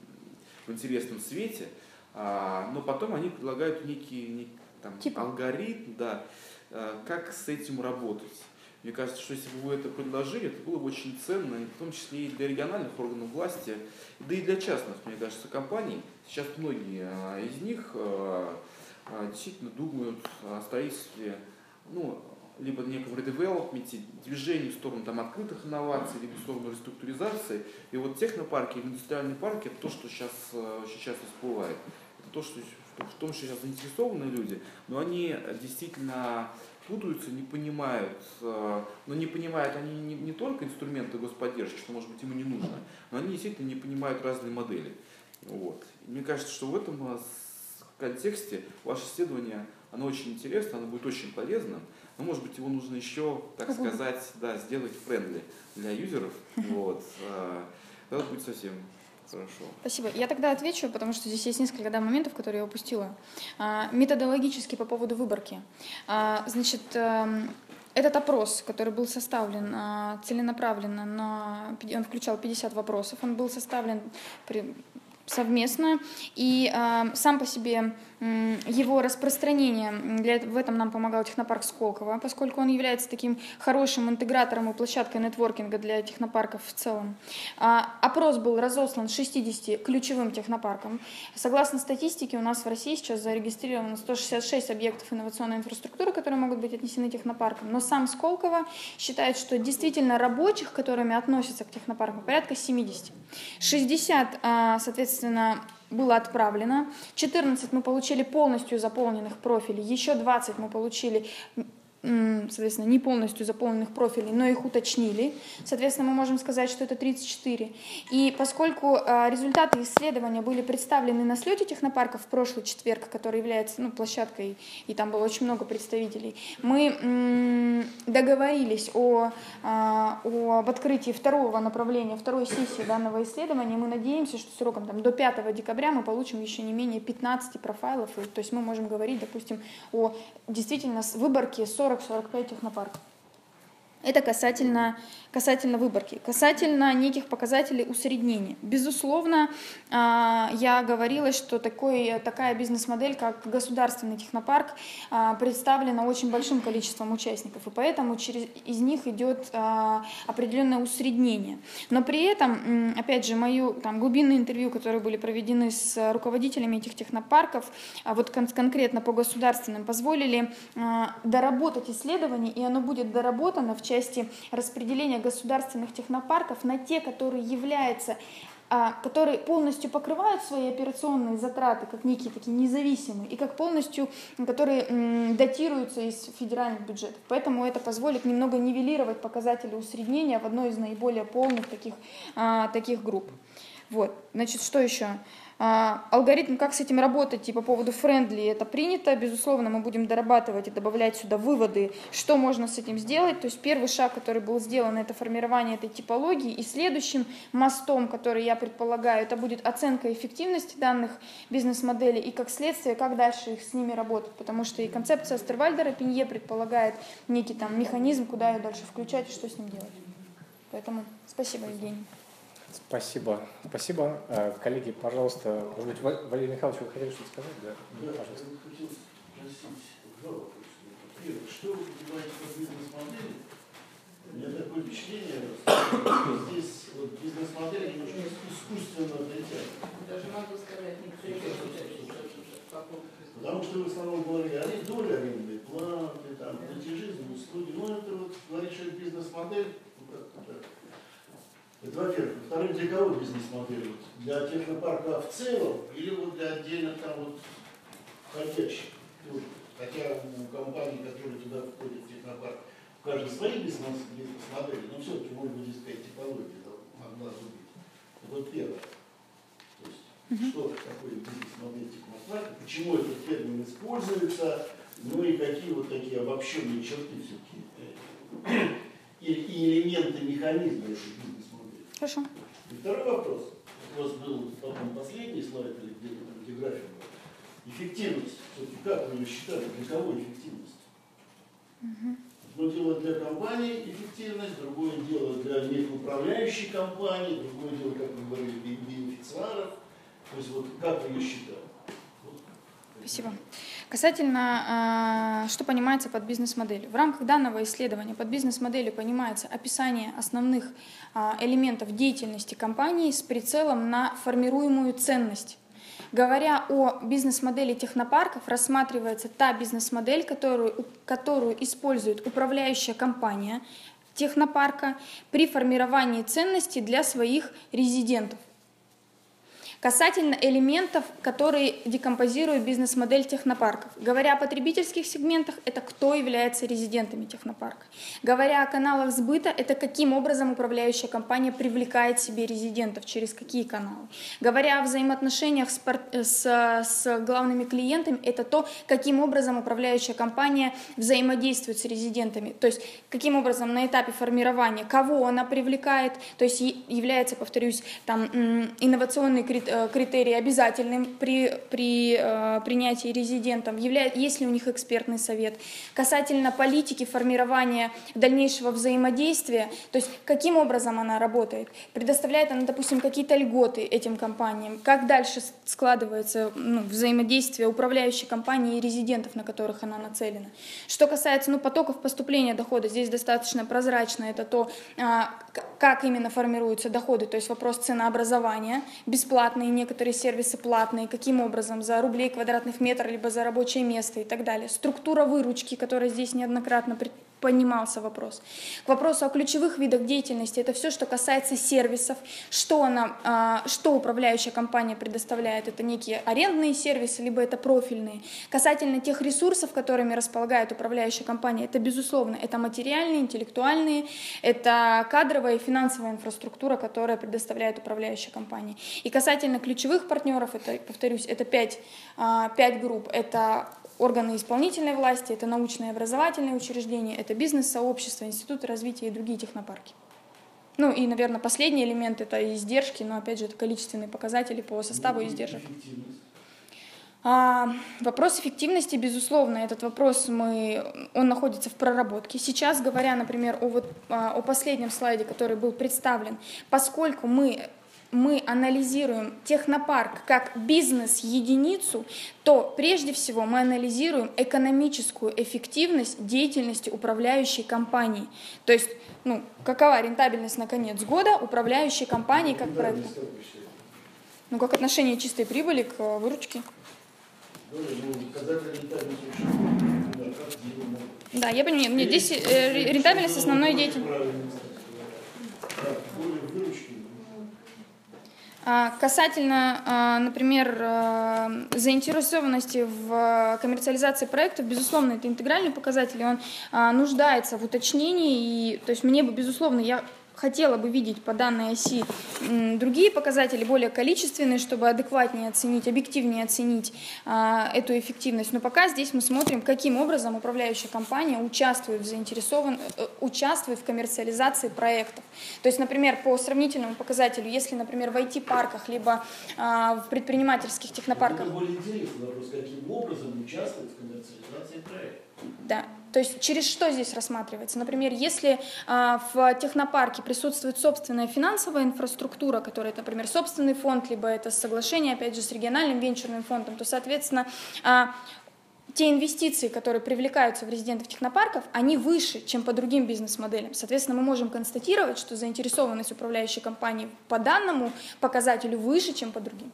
в интересном свете, а, но потом они предлагают некий, некий там, типа. алгоритм, да, как с этим работать. Мне кажется, что если бы вы это предложили, это было бы очень ценно, в том числе и для региональных органов власти, да и для частных, мне кажется, компаний. Сейчас многие из них действительно думают о строительстве, ну, либо неком редевелопменте, движении в сторону там, открытых инноваций, либо в сторону реструктуризации. И вот технопарки, индустриальные парки – это то, что сейчас очень часто всплывает. Это то, что в том, что сейчас заинтересованы люди, но они действительно путаются, не понимают, но не понимают они не, не только инструменты господдержки, что, может быть, им и не нужно, но они действительно не понимают разные модели. Вот. И мне кажется, что в этом контексте ваше исследование, оно очень интересно, оно будет очень полезным, но, может быть, его нужно еще, так сказать, да, сделать френдли для юзеров. Вот. Это будет совсем хорошо. Спасибо. Я тогда отвечу, потому что здесь есть несколько да, моментов, которые я упустила. А, методологически по поводу выборки. А, значит, а, этот опрос, который был составлен а, целенаправленно, на, он включал пятьдесят вопросов, он был составлен при, совместно, и а, сам по себе его распространение, для, в этом нам помогал технопарк Сколково, поскольку он является таким хорошим интегратором и площадкой нетворкинга для технопарков в целом. А, опрос был разослан шестидесяти ключевым технопаркам. Согласно статистике, у нас в России сейчас зарегистрировано сто шестьдесят шесть объектов инновационной инфраструктуры, которые могут быть отнесены технопаркам, но сам Сколково считает, что действительно рабочих, которыми относятся к технопаркам, порядка семидесяти. шестьдесят, соответственно, было отправлено, четырнадцать мы получили полностью заполненных профилей, еще двадцать мы получили соответственно, не полностью заполненных профилей, но их уточнили. Соответственно, мы можем сказать, что это тридцать четыре. И поскольку результаты исследования были представлены на слете технопарков в прошлый четверг, который является ну, площадкой, и там было очень много представителей, мы договорились о, о, об открытии второго направления, второй сессии данного исследования. Мы надеемся, что сроком там, до пятого декабря мы получим еще не менее пятнадцать профайлов. И, то есть мы можем говорить, допустим, о действительно выборке сорок-сорок пять технопарков. Это касательно, касательно выборки. Касательно неких показателей усреднения. Безусловно, я говорила, что такой, такая бизнес-модель, как государственный технопарк, представлена очень большим количеством участников, и поэтому через, из них идет определенное усреднение. Но при этом, опять же, мои там, глубинные интервью, которые были проведены с руководителями этих технопарков, вот кон- конкретно по государственным, позволили доработать исследование, и оно будет доработано в части распределения государственных технопарков на те, которые являются, которые полностью покрывают свои операционные затраты, как некие такие независимые, и как полностью, которые датируются из федеральных бюджетов. Поэтому это позволит немного нивелировать показатели усреднения в одной из наиболее полных таких, таких групп. Вот. Значит, что еще? А, алгоритм, как с этим работать, и по поводу френдли, это принято. Безусловно, мы будем дорабатывать и добавлять сюда выводы, что можно с этим сделать. То есть первый шаг, который был сделан, это формирование этой типологии. И следующим мостом, который я предполагаю, это будет оценка эффективности данных бизнес-моделей и, как следствие, как дальше их с ними работать. Потому что и концепция Остервальдера-Пинье предполагает некий там механизм, куда ее дальше включать и что с ним делать. Поэтому спасибо, Евгений. Спасибо. Спасибо. Коллеги, пожалуйста, может быть, Валерий Михайлович, вы хотели что-то сказать? Да, да, пожалуйста. Я хотел спросить два вопроса. Первый, что вы понимаете под бизнес-модели? У меня такое впечатление, что здесь вот, бизнес-модель немножко искусственно притянута. Даже могу сказать, некоторые Потому что вы в основном говорили о доле арендной платы, там, платежи за услуги. Ну, это вот говорит, что это бизнес-модель. Это, во-первых. Во-вторых, для кого бизнес-модель? Для технопарка в целом или вот для отдельных там вот входящих? Хотя у компаний, которые туда входят в технопарк, у каждой свои бизнес-модели, но все-таки, может быть, здесь какая-то типология могла бы быть. Это вот первое. То есть, mm-hmm. что такое бизнес-модель технопарка, почему этот термин используется, ну и какие вот такие обобщенные черты все-таки и, и элементы механизма этой бизнес-модели. Хорошо. И второй вопрос. У вас был, по-моему, последний слайд или где-то график был. Эффективность. Все-таки как вы ее считали? Для кого эффективность? Угу. Одно дело для компании эффективность, другое дело для управляющей компании, другое дело, как вы говорили, бенефициаров. То есть вот как вы ее считали? Вот. Спасибо. Касательно, что понимается под бизнес-моделью. В рамках данного исследования под бизнес-моделью понимается описание основных элементов деятельности компании с прицелом на формируемую ценность. Говоря о бизнес-модели технопарков, рассматривается та бизнес-модель, которую, которую использует управляющая компания технопарка при формировании ценностей для своих резидентов. Касательно элементов, которые декомпозируют бизнес-модель технопарков. Говоря о потребительских сегментах, это кто является резидентами технопарка. Говоря о каналах сбыта, это каким образом управляющая компания привлекает себе резидентов, через какие каналы. Говоря о взаимоотношениях с, с, с главными клиентами, это то, каким образом управляющая компания взаимодействует с резидентами. То есть, каким образом на этапе формирования, кого она привлекает, то есть является, повторюсь, там, инновационный критерий, критерий обязательным при, при э, принятии резидентом, являет, есть ли у них экспертный совет. Касательно политики формирования дальнейшего взаимодействия, то есть каким образом она работает, предоставляет она, допустим, какие-то льготы этим компаниям, как дальше складывается ну, взаимодействие управляющей компании и резидентов, на которых она нацелена. Что касается ну, потоков поступления дохода, здесь достаточно прозрачно, это то, э, как именно формируются доходы, то есть вопрос ценообразования, бесплатные, некоторые сервисы платные, каким образом, за рублей квадратных метр, либо за рабочее место и так далее. Структура выручки, которая здесь неоднократно понимался вопрос. К вопросу о ключевых видах деятельности, это все, что касается сервисов, что, она, что управляющая компания предоставляет, это некие арендные сервисы, либо это профильные. Касательно тех ресурсов, которыми располагает управляющая компания, это безусловно, это материальные, интеллектуальные, это кадровая и финансовая инфраструктура, которая предоставляет управляющая компания. И касательно ключевых партнеров, это, повторюсь, это пять, пять групп, это органы исполнительной власти, это научные и образовательные учреждения, это бизнес-сообщество, институты развития и другие технопарки. Ну и, наверное, последний элемент – это издержки, но, опять же, это количественные показатели по составу издержек. А, вопрос эффективности, безусловно, этот вопрос, мы, он находится в проработке. Сейчас, говоря, например, о, вот, о последнем слайде, который был представлен, поскольку мы... мы анализируем технопарк как бизнес-единицу, то прежде всего мы анализируем экономическую эффективность деятельности управляющей компании. То есть, ну, какова рентабельность на конец года управляющей компании как проекта? Ну, как отношение чистой прибыли к выручке. Да, я понимаю. Нет, здесь рентабельность основной деятельности. Касательно, например, заинтересованности в коммерциализации проектов, безусловно, это интегральный показатель, и он нуждается в уточнении, и, то есть мне бы, безусловно, я хотела бы видеть по данной оси другие показатели, более количественные, чтобы адекватнее оценить, объективнее оценить а, эту эффективность. Но пока здесь мы смотрим, каким образом управляющая компания участвует в, заинтересован... участвует в коммерциализации проектов. То есть, например, по сравнительному показателю, если, например, в ай ти-парках, либо а, в предпринимательских технопарках... Это более интересный вопрос, каким образом участвует в коммерциализации проекта. Да. То есть через что здесь рассматривается? Например, если а, в технопарке присутствует собственная финансовая инфраструктура, которая, например, собственный фонд, либо это соглашение, опять же, с региональным венчурным фондом, то, соответственно, а, те инвестиции, которые привлекаются в резидентов технопарков, они выше, чем по другим бизнес-моделям. Соответственно, мы можем констатировать, что заинтересованность управляющей компании по данному показателю выше, чем по другим.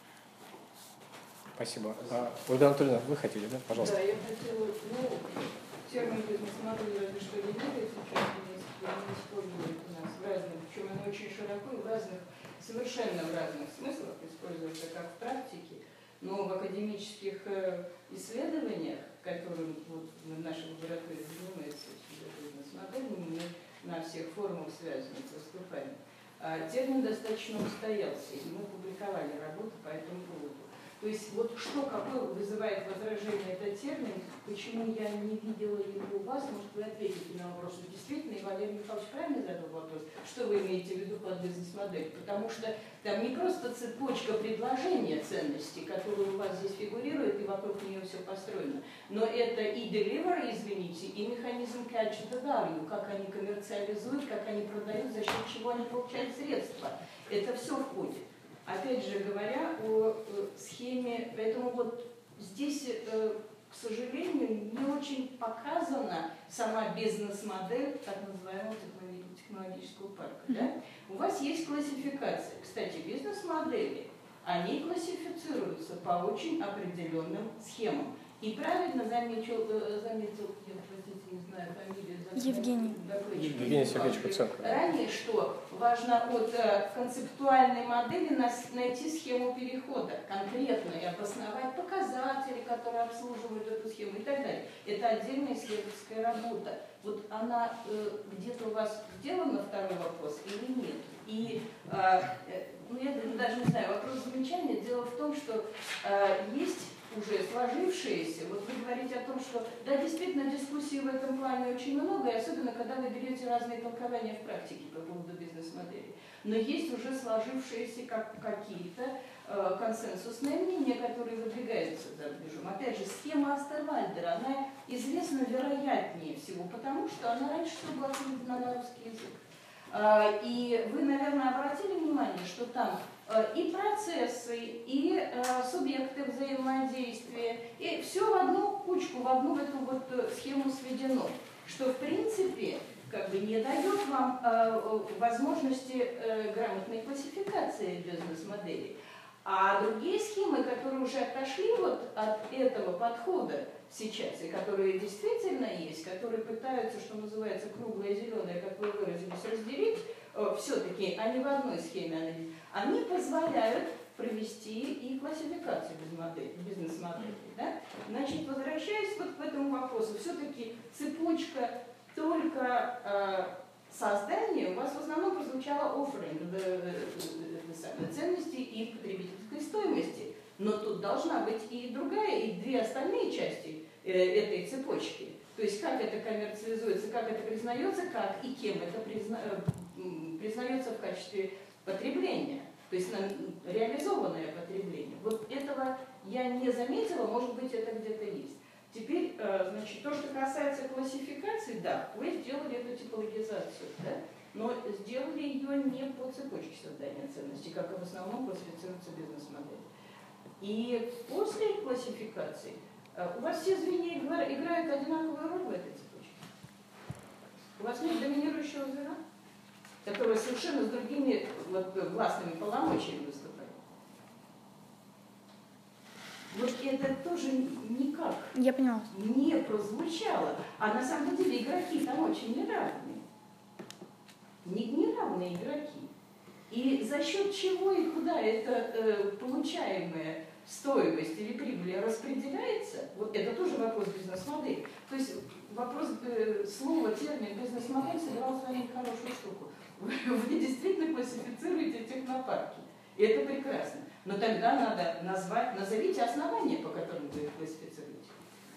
Спасибо. А, Ольга Анатольевна, вы хотели, да? Пожалуйста. Да, я хотела, ну, термин бизнес-модель, разве что не будет сейчас, не используют у нас в разных, причем оно очень широко и в разных, совершенно в разных смыслах используется, как в практике, но в академических исследованиях, которым вот в нашей лаборатории занимается бизнес-модель, мы на всех форумах связанных выступаем, термин достаточно устоялся, и мы публиковали работу по этому поводу. То есть вот что, какой вызывает возражение этот термин, почему я не видела его у вас, может вы ответите на вопрос. Действительно, и Валерий Михайлович правильно задал вопрос, что вы имеете в виду под бизнес-модель, потому что там не просто цепочка предложения ценностей, которые у вас здесь фигурируют, и вокруг нее все построено, но это и delivery, извините, и механизм catch the value, как они коммерциализуют, как они продают, за счет чего они получают средства. Это все входит. Опять же говоря о э, схеме, поэтому вот здесь, э, к сожалению, не очень показана сама бизнес-модель так называемого технологического парка. Да? У вас есть классификация. Кстати, бизнес-модели, они классифицируются по очень определенным схемам. И правильно заметил, заметил я, простите, не знаю, фамилию, Евгений. Евгений Сергеевич Куценко. Ранее, что важно от э, концептуальной модели нас, найти схему перехода конкретно и обосновать показатели, которые обслуживают эту схему и так далее. Это отдельная исследовательская работа. Вот она э, где-то у вас сделана, второй вопрос, или нет? И э, ну, я даже не знаю, вопрос замечания. Дело в том, что э, есть уже сложившиеся, вот вы говорите о том, что да, действительно дискуссий в этом плане очень много, и особенно когда вы берете разные толкования в практике по поводу бизнес-модели. Но есть уже сложившиеся как, какие-то э, консенсусные мнения, которые выдвигаются за рубежом. Опять же, схема Астервальдера, она известна вероятнее всего, потому что она раньше всего была переведена на русский язык. Э, и вы, наверное, обратили внимание, что там и процессы, и э, субъекты взаимодействия, и все в одну кучку, в одну эту вот схему сведено, что в принципе как бы не дает вам э, возможности э, грамотной классификации бизнес-моделей. А другие схемы, которые уже отошли вот от этого подхода, сейчас, и которые действительно есть, которые пытаются, что называется, круглое и зеленое, как вы выразились, разделить, все-таки они в одной схеме, они позволяют провести и классификацию бизнес-моделей. Да? Значит, возвращаясь вот к этому вопросу, все-таки цепочка только э, создания у вас в основном прозвучала офферинг ценностей и потребительской стоимости. Но тут должна быть и другая, и две остальные части э, этой цепочки. То есть как это коммерциализуется, как это признается, как и кем это призна, э, признается в качестве потребления. То есть на реализованное потребление. Вот этого я не заметила, может быть, это где-то есть. Теперь, э, значит, то, что касается классификации, да, вы сделали эту типологизацию, да, но сделали ее не по цепочке создания ценностей, как и в основном классифицируются бизнес-модели. И после классификации у вас все звенья играют одинаковую роль в этой цепочке. У вас нет доминирующего звена, которое совершенно с другими вот, властными полномочиями выступает. Вот это тоже никак Я поняла. не прозвучало. А на самом деле игроки там очень неравные. Неравные игроки. И за счет чего и куда эта э, получаемая стоимость или прибыль распределяется, вот это тоже вопрос бизнес-модели. То есть вопрос э, слова, термин бизнес-модель сыграл с вами хорошую штуку. Вы, вы действительно классифицируете технопарки. И это прекрасно. Но тогда надо назвать, назовите основания, по которым вы их классифицируете.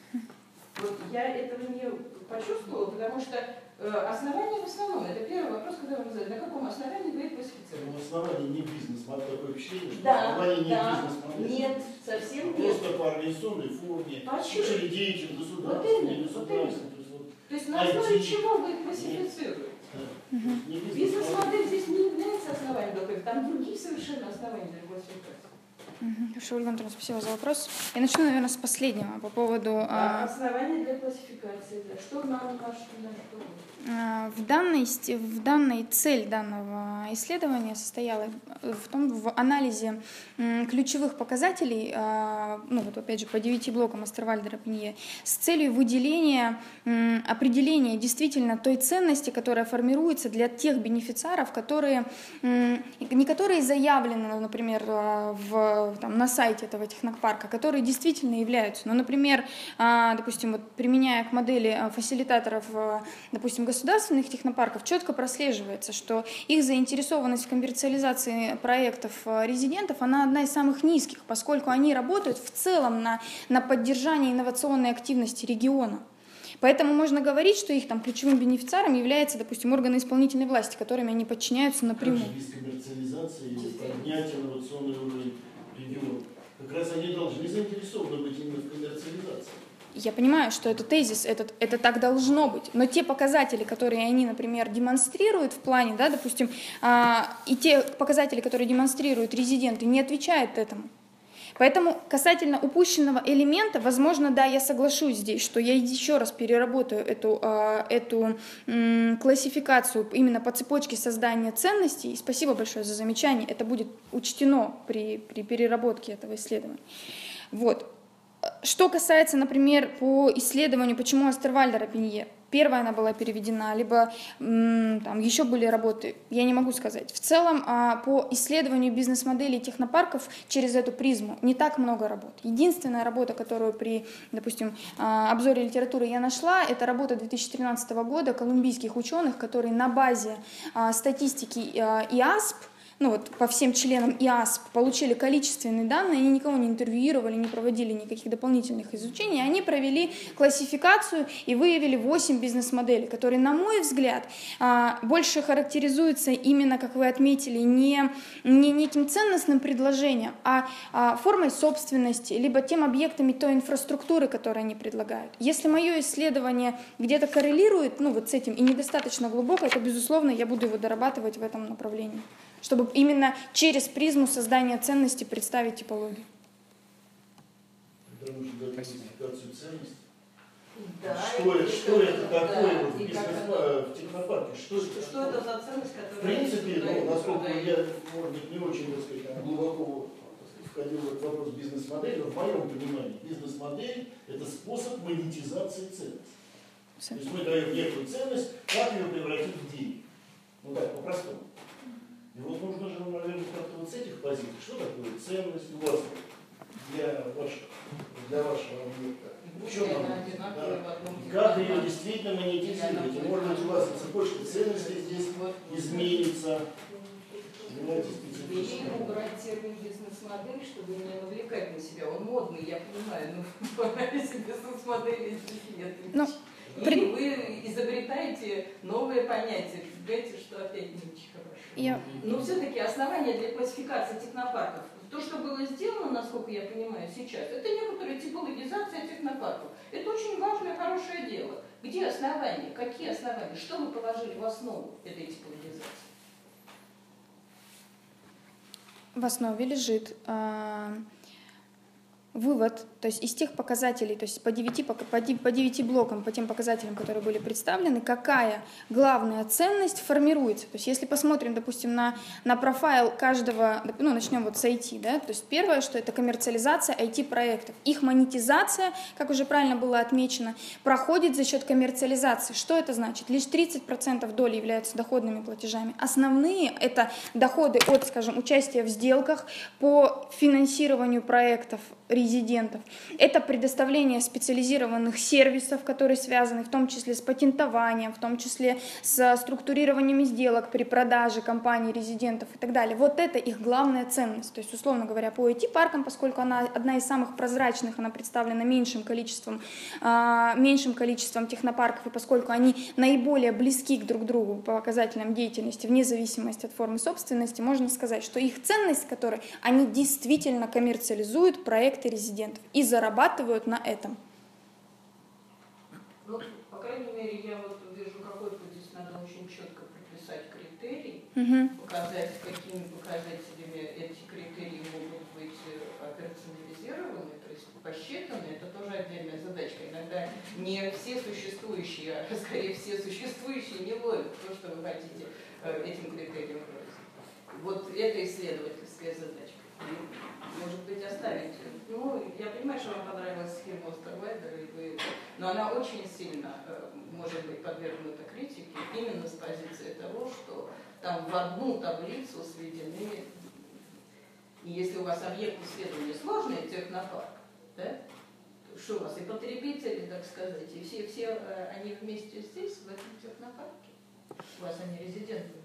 Вот я этого не почувствовала, потому что э, основания в основном, это первый вопрос, когда вы задали, на каком основании вы их классифицируете? На основании не бизнес-модель, такое впечатление, да, на основании да, не бизнес-модель. Нет, совсем нет. Просто по организационной форме, учредитель, государственный, вот государственный. Вот то есть на основе чего вы их классифицируете? Да. Угу. Бизнес-модель здесь не является основанием только, там другие совершенно основания для классификации. Хорошо, Ольга Антоновна, спасибо за вопрос. Я начну, наверное, с последнего по поводу... Да, основания для классификации. Да. Что нам, на что нам, что В данной, в данной цель данного исследования состояла в том, в анализе ключевых показателей, ну вот опять же по девяти блокам Остервальдера-Пинье, с целью выделения, определения действительно той ценности, которая формируется для тех бенефициаров, которые, не которые заявлены, например, в, там, на сайте этого технопарка, которые действительно являются. Ну, например, допустим, вот, применяя к модели фасилитаторов, допустим, государственных технопарков, четко прослеживается, что их заинтересованность в коммерциализации проектов резидентов, она одна из самых низких, поскольку они работают в целом на, на поддержании инновационной активности региона. Поэтому можно говорить, что их там ключевым бенефициаром является, допустим, органы исполнительной власти, которыми они подчиняются напрямую. Как же без коммерциализации и поднятия инновационный уровень региона? Как раз они должны заинтересованы быть именно в коммерциализации. Я понимаю, что это тезис, это, это так должно быть, но те показатели, которые они, например, демонстрируют в плане, да, допустим, а, и те показатели, которые демонстрируют резиденты, не отвечают этому. Поэтому касательно упущенного элемента, возможно, да, я соглашусь здесь, что я еще раз переработаю эту, эту м, классификацию именно по цепочке создания ценностей. И спасибо большое за замечание, это будет учтено при, при переработке этого исследования. Вот. Что касается, например, по исследованию, почему Остервальдера-Пинье, первая она была переведена, либо м, там еще были работы, я не могу сказать. В целом, а, по исследованию бизнес-моделей технопарков через эту призму не так много работ. Единственная работа, которую при, допустим, а, обзоре литературы я нашла, это работа две тысячи тринадцатого года колумбийских ученых, которые на базе а, статистики а, и эй эй эс пи, ну вот по всем членам и эй эй эс пи получили количественные данные, они никого не интервьюировали, не проводили никаких дополнительных изучений, они провели классификацию и выявили восемь бизнес-моделей, которые, на мой взгляд, больше характеризуются именно, как вы отметили, не, не неким ценностным предложением, а формой собственности, либо тем объектами той инфраструктуры, которую они предлагают. Если мое исследование где-то коррелирует, ну вот с этим и недостаточно глубоко, то, безусловно, я буду его дорабатывать в этом направлении, чтобы именно через призму создания ценностей представить типологию. Потому что дать классификацию ценностей. Да, что это, что это такое да, вот в, бизнес, в технопарке? Что, что, что это за ценность, которая... В принципе, ну, насколько я, может быть, не очень, так сказать, глубоко входил в этот вопрос бизнес-модель, но в моем понимании бизнес-модель – это способ монетизации ценности. То есть мы даем некую ценность, как ее превратить в деньги. Ну так, по-простому. И вот нужно же, наверное, как-то вот с этих позиций, что такое ценность у вас для вашего, для вашего объекта? В чем она? Да. Как ее действительно монетизировать? И может быть у вас цепочка ценностей здесь изменится. Или убрать термин бизнес-модель, чтобы не навлекать на себя. Он модный, я понимаю, но бизнес-модели здесь нет. Ну, Или при... вы изобретаете новые понятия, говорите, что опять не очень хорошо. Я... Но все-таки основания для классификации технопарков, то, что было сделано, насколько я понимаю сейчас, это некоторая типологизация технопарков. Это очень важное, хорошее дело. Где основания? Какие основания? Что вы положили в основу этой типологизации? В основе лежит э, вывод, то есть из тех показателей, то есть по девяти, по, по девяти блокам, по тем показателям, которые были представлены, какая главная ценность формируется. То есть если посмотрим, допустим, на, на профайл каждого, ну, начнем вот с ай ти, да, то есть первое, что это коммерциализация ай ти-проектов. Их монетизация, как уже правильно было отмечено, проходит за счет коммерциализации. Что это значит? Лишь тридцать процентов доли являются доходными платежами. Основные – это доходы от, скажем, участия в сделках по финансированию проектов резидентов. Это предоставление специализированных сервисов, которые связаны в том числе с патентованием, в том числе с структурированием сделок при продаже компаний, резидентов и так далее. Вот это их главная ценность. То есть, условно говоря, по ай ти-паркам, поскольку она одна из самых прозрачных, она представлена меньшим количеством, э, меньшим количеством технопарков, и поскольку они наиболее близки к друг другу по показателям деятельности, вне зависимости от формы собственности, можно сказать, что их ценность, которой они действительно коммерциализуют проекты резидентов и зарабатывают на этом. Ну, по крайней мере, я вот вижу, какой-то здесь надо очень четко прописать критерий, угу. показать, какими показателями эти критерии могут быть операционализированы, то есть посчитаны. Это тоже отдельная задачка. Иногда не все существующие, а скорее все существующие не ловят то, что вы хотите этим критерием выразить. Вот это исследовательская задачка. Может быть, оставить. Ну, я понимаю, что вам понравилась схема Остервайдера, но она очень сильно может быть подвергнута критике именно с позиции того, что там в одну таблицу сведены, и если у вас объект исследования сложный, технопарк, да, что у вас и потребители, так сказать, и все, все они вместе здесь, в этом технопарке, у вас они резиденты.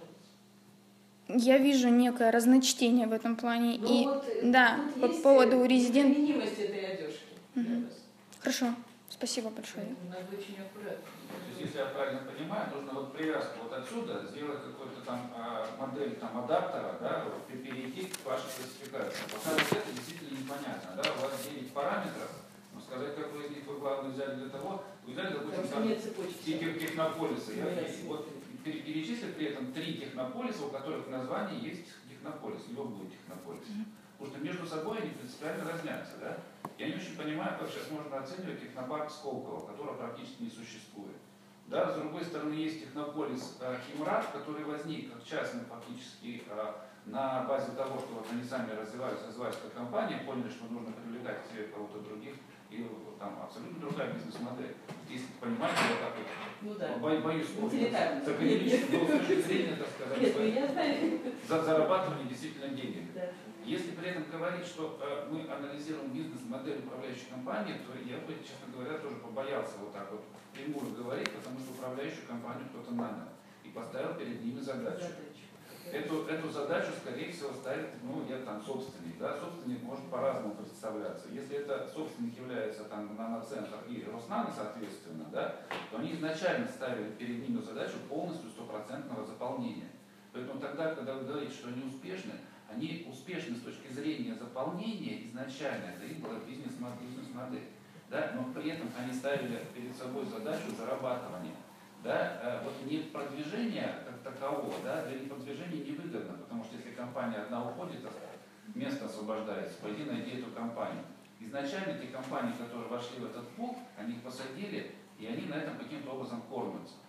Я вижу некое разночтение в этом плане. Ну, и вот, да, по поводу резидент... применимость этой одежки. Угу. Хорошо, спасибо большое. Надо очень аккуратно. То есть, если я правильно понимаю, нужно вот привязку вот отсюда сделать какую-то там а, модель там адаптера, да, вот, и перейти к вашей классификации. Пока вот это действительно непонятно, да, у вас девять параметров, но сказать, как вы из них вы главное взяли для того, вы взяли, допустим, там, технополисы, я, вот, перечислить при этом три технополиса, у которых в названии есть технополис, либо будет технополис. Mm-hmm. Потому что между собой они принципиально разнятся. Да? Я не очень понимаю, как сейчас можно оценивать технопарк Сколково, которого практически не существует. Да? С другой стороны, есть технополис э, Химрад, который возник как частный фактически э, на базе того, что вот они сами развивались, развивались как компания, поняли, что нужно привлекать к себе кого-то других, и там абсолютно другая бизнес-модель. Если понимаете, я так вот ну, да. бо, боюсь, что с академического точки зрения, так сказать, Нет, я знаю. за зарабатывание действительно денег. Да. Если при этом говорить, что э, мы анализируем бизнес-модель управляющей компании, то я бы, честно говоря, тоже побоялся вот так вот прямую говорить, потому что управляющую компанию кто-то нанял и поставил перед ними задачу. Эту, эту задачу, скорее всего, ставит, ну, я там собственник, да, собственник может по-разному представляться. Если это собственник является там Наноцентр и Роснано, соответственно, да, то они изначально ставили перед ними задачу полностью стопроцентного заполнения. Поэтому тогда, когда вы говорите, что они успешны, они успешны с точки зрения заполнения изначально, это их была бизнес-модель, да, но при этом они ставили перед собой задачу зарабатывания. Да, вот не продвижение как такового, да, для них продвижение невыгодно, потому что если компания одна уходит, место освобождается, пойди найди эту компанию. Изначально те компании, которые вошли в этот пул, они их посадили, и они на этом каким-то образом кормятся.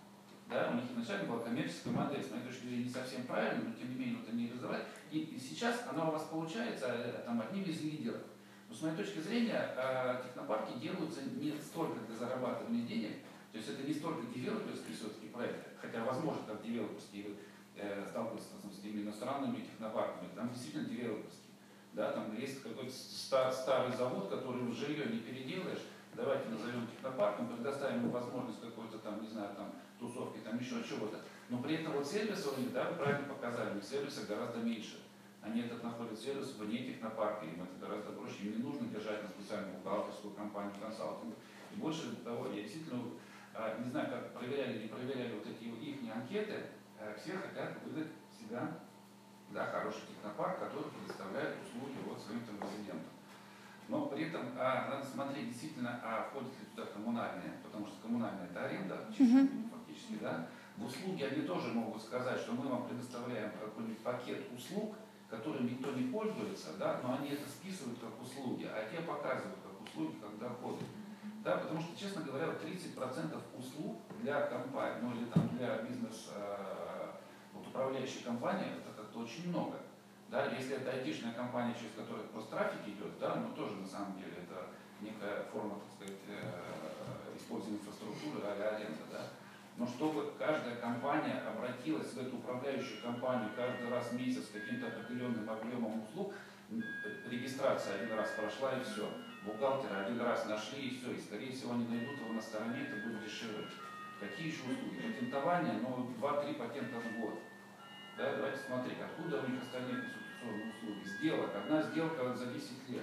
Да, у них изначально была коммерческая модель, с моей точки зрения, не совсем правильная, но тем не менее вот они развивают. И, и сейчас она у вас получается там, одним из лидеров. Но с моей точки зрения, технопарки делаются не столько для зарабатывания денег, то есть это не столько девелоперские все-таки проекты, хотя возможно как девелоперские э, сталкиваются с теми иностранными технопарками, там действительно девелоперские. Да, там есть какой-то стар, старый завод, который уже ее не переделаешь, давайте назовем технопарком, предоставим ему возможность какой-то там, не знаю, там, тусовки, там еще чего-то. Но при этом вот сервисы у них, да, вы правильно показали, у них сервисов гораздо меньше. Они этот находят сервис вне технопарка, им это гораздо проще, им не нужно держать на специальную бухгалтерскую компанию, консалтинг. И больше того, я действительно, не знаю, как проверяли или не проверяли вот эти их анкеты, все хотят выдать себя, да, хороший технопарк, который предоставляет услуги вот своим там резидентам. Но при этом а, надо смотреть действительно, а входит ли туда коммунальные, потому что коммунальная это аренда, чисто, фактически, да. В услуги они тоже могут сказать, что мы вам предоставляем какой-нибудь пакет услуг, которым никто не пользуется, да, но они это списывают как услуги, а те показывают как услуги, как доходы. Да, потому что, честно говоря, тридцать процентов услуг для компании, ну или там для бизнес, э, вот, управляющей компании, это как-то очень много. Да, если это айтишная компания, через которую просто трафик идет, да, но тоже на самом деле это некая форма, так сказать, э, использования инфраструктуры, а-ля аренда, да. Но чтобы каждая компания обратилась в эту управляющую компанию каждый раз в месяц с каким-то определенным объемом услуг, регистрация один раз прошла и все. Бухгалтера один раз нашли и все. И скорее всего они найдут его на стороне, это будет дешевле. Какие еще услуги? Патентование, но два-три патента в год. Да, давайте смотреть, откуда у них остальные консультационные услуги. Сделок. Одна сделка за десять лет.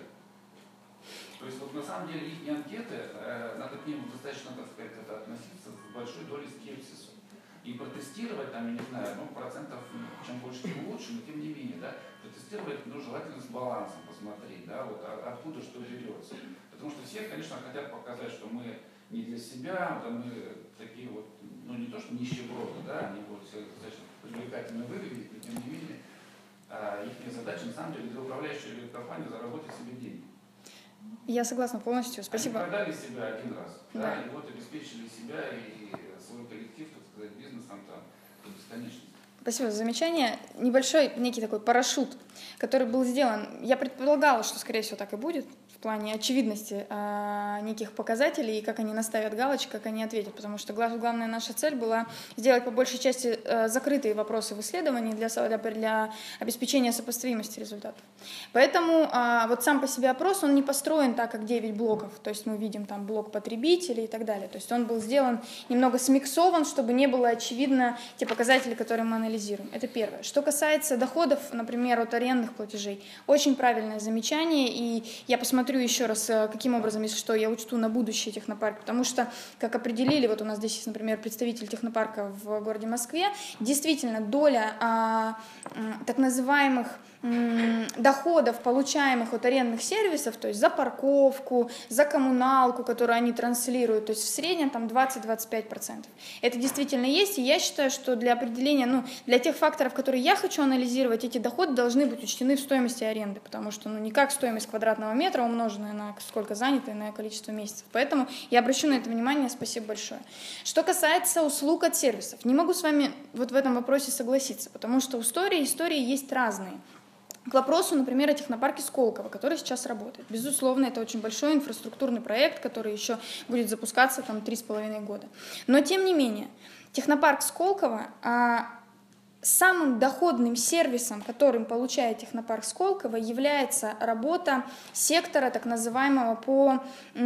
То есть вот на самом деле их анкеты, э, надо к ним достаточно, так сказать, это относиться с большой долей скепсиса. И протестировать там, я не знаю, ну, процентов, чем больше, тем лучше, но тем не менее, да, протестировать, ну, желательно с балансом посмотреть, да, вот а, откуда что берется. Потому что все, конечно, хотят показать, что мы не для себя, да, мы такие вот, ну, не то, что нищеброды, да, они вот все достаточно привлекательно выглядят, но тем не менее, а, их задача, на самом деле, для управляющей компании заработать себе деньги. Я согласна полностью, спасибо. Они продали себя один раз, да, да, и вот обеспечили себя и свой коллектив, так сказать, бизнесом там до бесконечности. Спасибо за замечание. Небольшой некий такой парашют, который был сделан. Я предполагала, что, скорее всего, так и будет в плане очевидности э, неких показателей и как они наставят галочку, как они ответят. Потому что глав, главная наша цель была сделать по большей части э, закрытые вопросы в исследовании для, для, для обеспечения сопоставимости результатов. Поэтому э, вот сам по себе опрос, он не построен так, как девять блоков. То есть мы видим там блок потребителей и так далее. То есть он был сделан немного смиксован, чтобы не было очевидно те показатели, которые мы анализируем. Это первое. Что касается доходов, например, от арендных платежей, очень правильное замечание, и я посмотрю еще раз, каким образом, если что, я учту на будущее технопарк, потому что, как определили, вот у нас здесь есть, например, представитель технопарка в городе Москве, действительно доля а, а, так называемых доходов, получаемых от арендных сервисов, то есть за парковку, за коммуналку, которую они транслируют, то есть в среднем там двадцать-двадцать пять процентов. Это действительно есть, и я считаю, что для определения, ну, для тех факторов, которые я хочу анализировать, эти доходы должны быть учтены в стоимости аренды, потому что, ну, не как стоимость квадратного метра, умноженная на сколько занято и на количество месяцев. Поэтому я обращу на это внимание, спасибо большое. Что касается услуг от сервисов, не могу с вами вот в этом вопросе согласиться, потому что истории, истории есть разные. К вопросу, например, о технопарке Сколково, который сейчас работает. Безусловно, это очень большой инфраструктурный проект, который еще будет запускаться там три с половиной года. Но, тем не менее, технопарк Сколково а, самым доходным сервисом, которым получает технопарк Сколково, является работа сектора так называемого по,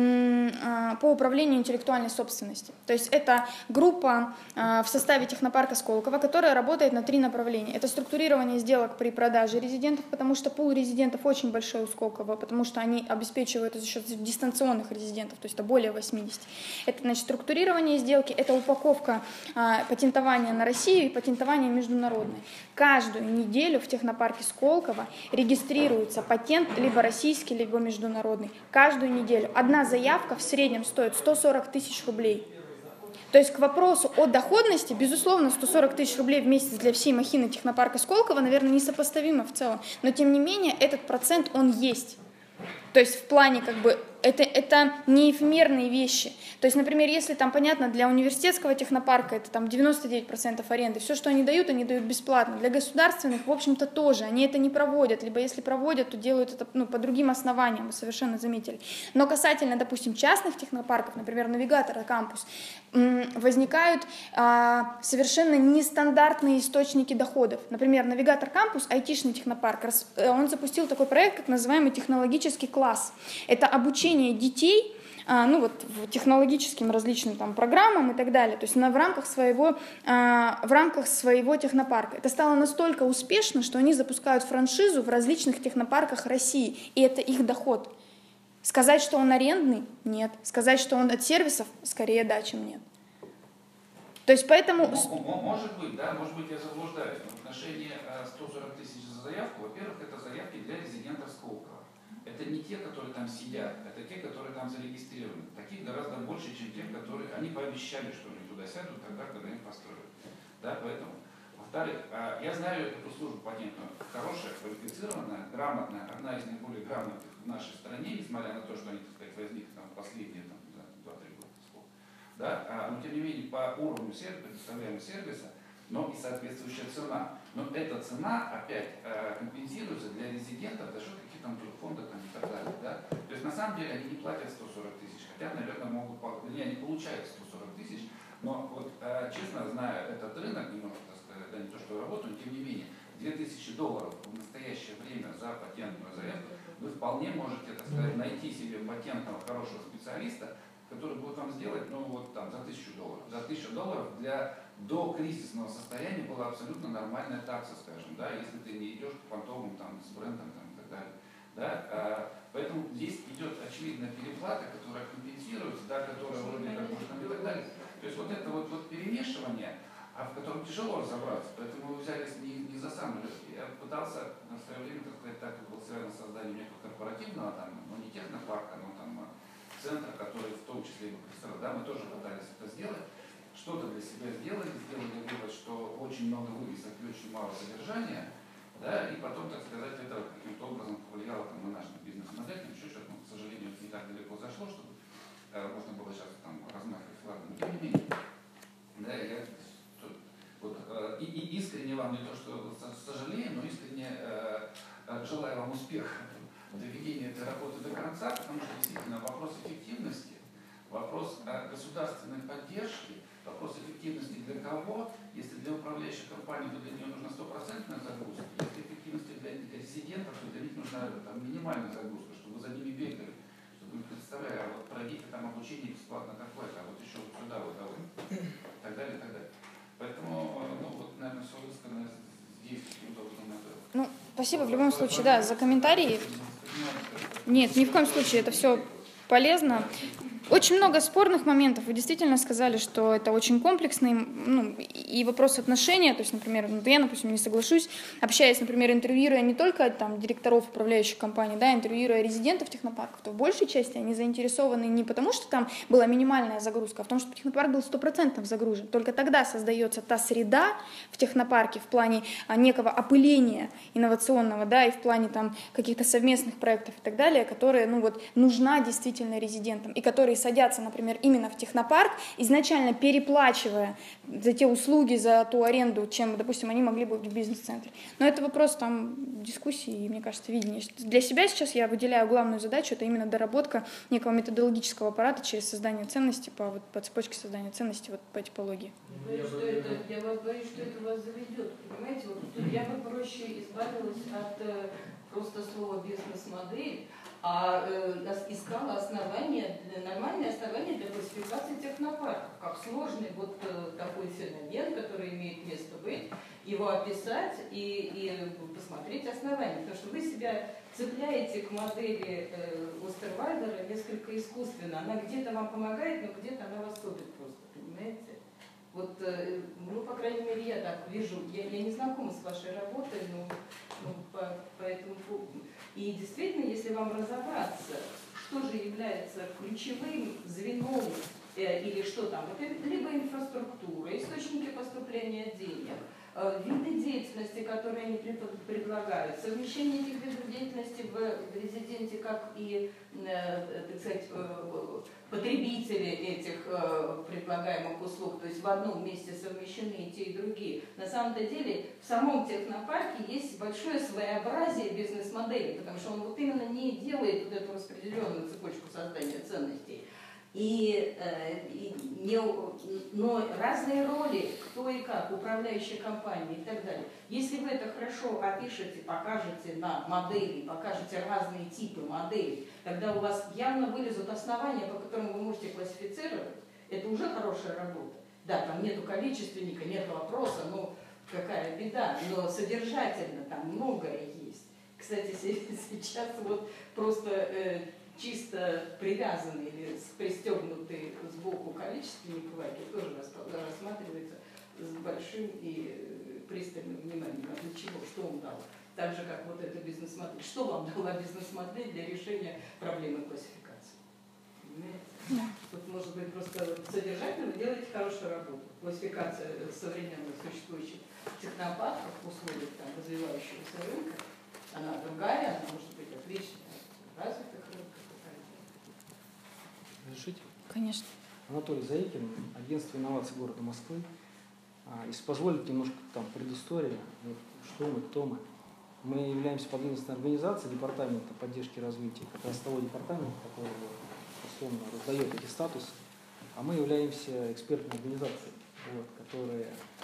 по управлению интеллектуальной собственностью. То есть это группа в составе технопарка Сколково, которая работает на три направления. Это структурирование сделок при продаже резидентов, потому что пул резидентов очень большой у Сколково, потому что они обеспечивают за счет дистанционных резидентов, то есть это более восьмидесяти. Это, значит, структурирование сделки, это упаковка патентования на Россию и патентование международное. Каждую неделю в технопарке Сколково регистрируется патент либо российский, либо международный. Каждую неделю. Одна заявка в среднем стоит сто сорок тысяч рублей. То есть к вопросу о доходности, безусловно, сто сорок тысяч рублей в месяц для всей махины технопарка Сколково, наверное, несопоставимо в целом. Но тем не менее этот процент, он есть. То есть в плане как бы это, это не эфемерные вещи. То есть, например, если там, понятно, для университетского технопарка это там девяносто девять процентов аренды, все, что они дают, они дают бесплатно. Для государственных, в общем-то, тоже. Они это не проводят, либо если проводят, то делают это ну, по другим основаниям, вы совершенно заметили. Но касательно, допустим, частных технопарков, например, Навигатора кампус, возникают а, совершенно нестандартные источники доходов. Например, Навигатор кампус, айтишный технопарк, он запустил такой проект, как называемый технологический класс. Это обучение детей, а, ну вот в технологическим различным там программам и так далее, то есть на, в, рамках своего, а, в рамках своего технопарка. Это стало настолько успешно, что они запускают франшизу в различных технопарках России, и это их доход. Сказать, что он арендный? Нет. Сказать, что он от сервисов? Скорее да, чем нет. То есть поэтому... Может быть, да, может быть, я заблуждаюсь, но в отношении сто сорок тысяч за заявку, во-первых, это заявки для резидентов Сколково. Это не те, которые там сидят, это те, которые там зарегистрированы. Таких гораздо больше, чем тех, которые... Они пообещали, что они туда сядут тогда, когда им построят. Да, поэтому... Во-вторых, я знаю эту службу патентную, хорошая, квалифицированная, грамотная, одна из наиболее грамотных в нашей стране, несмотря на то, что они, так сказать, возникли там последние там, два-три года. Да? Но тем не менее, по уровню сервиса, предоставляемого сервиса, но и соответствующая цена. Но эта цена опять компенсируется для резидентов за счет каких-то фондов там, и так далее. Да? То есть на самом деле они не платят сто сорок тысяч, хотя, наверное, могут, или они получают сто сорок тысяч, но вот честно зная этот рынок, немного, да, не то, что работаю, но тем не менее, две тысячи долларов в настоящее время за патентную заявку, вы вполне можете, так сказать, найти себе патентного хорошего специалиста, который будет вам сделать, ну, вот там, за тысячу долларов. За тысячу долларов для докризисного состояния была абсолютно нормальная такса, скажем, да, если ты не идешь к фантомам, там, с брендом, там, и так далее. Да? А, поэтому здесь идет очевидная переплата, которая компенсируется, да, которая вроде как можно и так далее. То есть вот это вот, вот перемешивание, а в котором тяжело разобраться, поэтому мы взялись не, не за самые легкие. Я пытался на свое время, так сказать, так как был связан с созданием некого корпоративного, там, ну не технопарка, но там центра, который в том числе и представил, да, мы тоже пытались это сделать, что-то для себя сделали, сделали вывод, что очень много вывесок и очень мало содержания, да, и потом, так сказать, это каким-то образом повлияло там, на нашу бизнес-модель, еще что-то, ну, к сожалению, не так далеко зашло, чтобы э, можно было сейчас там размахивать флагом. Тем не менее, да, я вот, э, и, и искренне вам не то, что сожалею, но искренне э, желаю вам успеха в доведении этой работы до конца, потому что действительно вопрос эффективности, вопрос государственной поддержки, вопрос эффективности для кого, если для управляющей компании, то для нее нужна стопроцентная загрузка, если эффективности для резидентов, то для них нужна там, минимальная загрузка, чтобы вы за ними бегали, чтобы вы представляли, а вот пройдите там обучение бесплатно какое-то, а вот еще вот сюда, вот, а вот, и так далее, и так далее. Поэтому, ну вот, наверное, все высказано здесь каким-то образом. Ну, спасибо в любом случае, да, за комментарии. Нет, ни в коем случае, это все полезно. Очень много спорных моментов. Вы действительно сказали, что это очень комплексный, ну, и вопрос отношения. То есть, например, ну, я, допустим, не соглашусь, общаясь, например, интервьюируя не только там, директоров управляющих компаний, да, интервьюируя резидентов технопарков, то в большей части они заинтересованы не потому, что там была минимальная загрузка, а в том, что технопарк был сто процентов загружен. Только тогда создается та среда в технопарке в плане а, некого опыления инновационного, да, и в плане там каких-то совместных проектов и так далее, которые, ну, вот, нужна действительно резидентам, и которые садятся, например, именно в технопарк, изначально переплачивая за те услуги, за ту аренду, чем, допустим, они могли бы быть в бизнес-центре. Но это вопрос там дискуссии и, мне кажется, видения. Для себя сейчас я выделяю главную задачу, это именно доработка некого методологического аппарата через создание ценностей по, вот, по цепочке создания ценностей вот, по типологии. Я, что это, я вас боюсь, что это вас заведет. Понимаете, вот я бы проще избавилась от просто слова бизнес-модель, а э, искала основания, нормальные основания для классификации технопарков, как сложный вот э, такой феномен, который имеет место быть, его описать и, и посмотреть основания. Потому что вы себя цепляете к модели э, Остервальдера несколько искусственно. Она где-то вам помогает, но где-то она вас топит просто, понимаете? Вот, э, ну, по крайней мере, я так вижу. Я, я не знакома с вашей работой, но, но по, по этому поводу. И действительно, если вам разобраться, что же является ключевым звеном э, или что там, это либо инфраструктура, источники поступления денег, виды деятельности, которые они предлагают, совмещение этих видов деятельности в резиденте, как и, так сказать, потребители этих предлагаемых услуг, то есть в одном месте совмещены и те, и другие. На самом-то деле в самом технопарке есть большое своеобразие бизнес-модели, потому что он вот именно не делает вот эту распределенную цепочку создания ценностей. И, и не, но разные роли, кто и как, управляющая компания и так далее. Если вы это хорошо опишете, покажете на модели, покажете разные типы моделей, тогда у вас явно вылезут основания, по которым вы можете классифицировать. Это уже хорошая работа. Да, там нету количественника, нет вопроса, ну какая беда, но содержательно там многое есть. Кстати, сейчас вот просто э, чисто привязанный или пристегнутый сбоку количественник лаки тоже рассматривается с большим и пристальным вниманием. А для чего? Что он дал? Так же, как вот эта бизнес-модель. Что вам дала бизнес-модель для решения проблемы классификации? Да. Тут, может быть, просто содержательно вы делаете хорошую работу. Классификация современных существующих технопарков в условиях там, развивающегося рынка, она другая, она может быть отличная от развитых рынков. Разрешите? Конечно. Анатолий Заикин, агентство инноваций города Москвы. Если позволите, немножко там предыстория, вот, что мы, кто мы. Мы являемся подведомственной организацией Департамента поддержки и развития, как раз того департамента, который условно раздает эти статусы. А мы являемся экспертной организацией, вот, которая,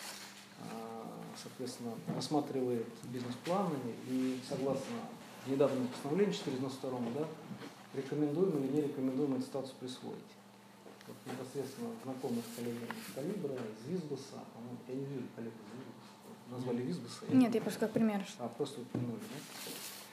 соответственно, рассматривает бизнес-планы и согласно недавнему постановлению четыреста девяносто второму, да, рекомендуем или не рекомендуем этот статус присвоить. Вот непосредственно знакомых с коллегами из Калибра, из Визбуса, я не вижу коллег из Визбуса, назвали Визбуса. Нет, я просто как пример. А, просто упомянули, да?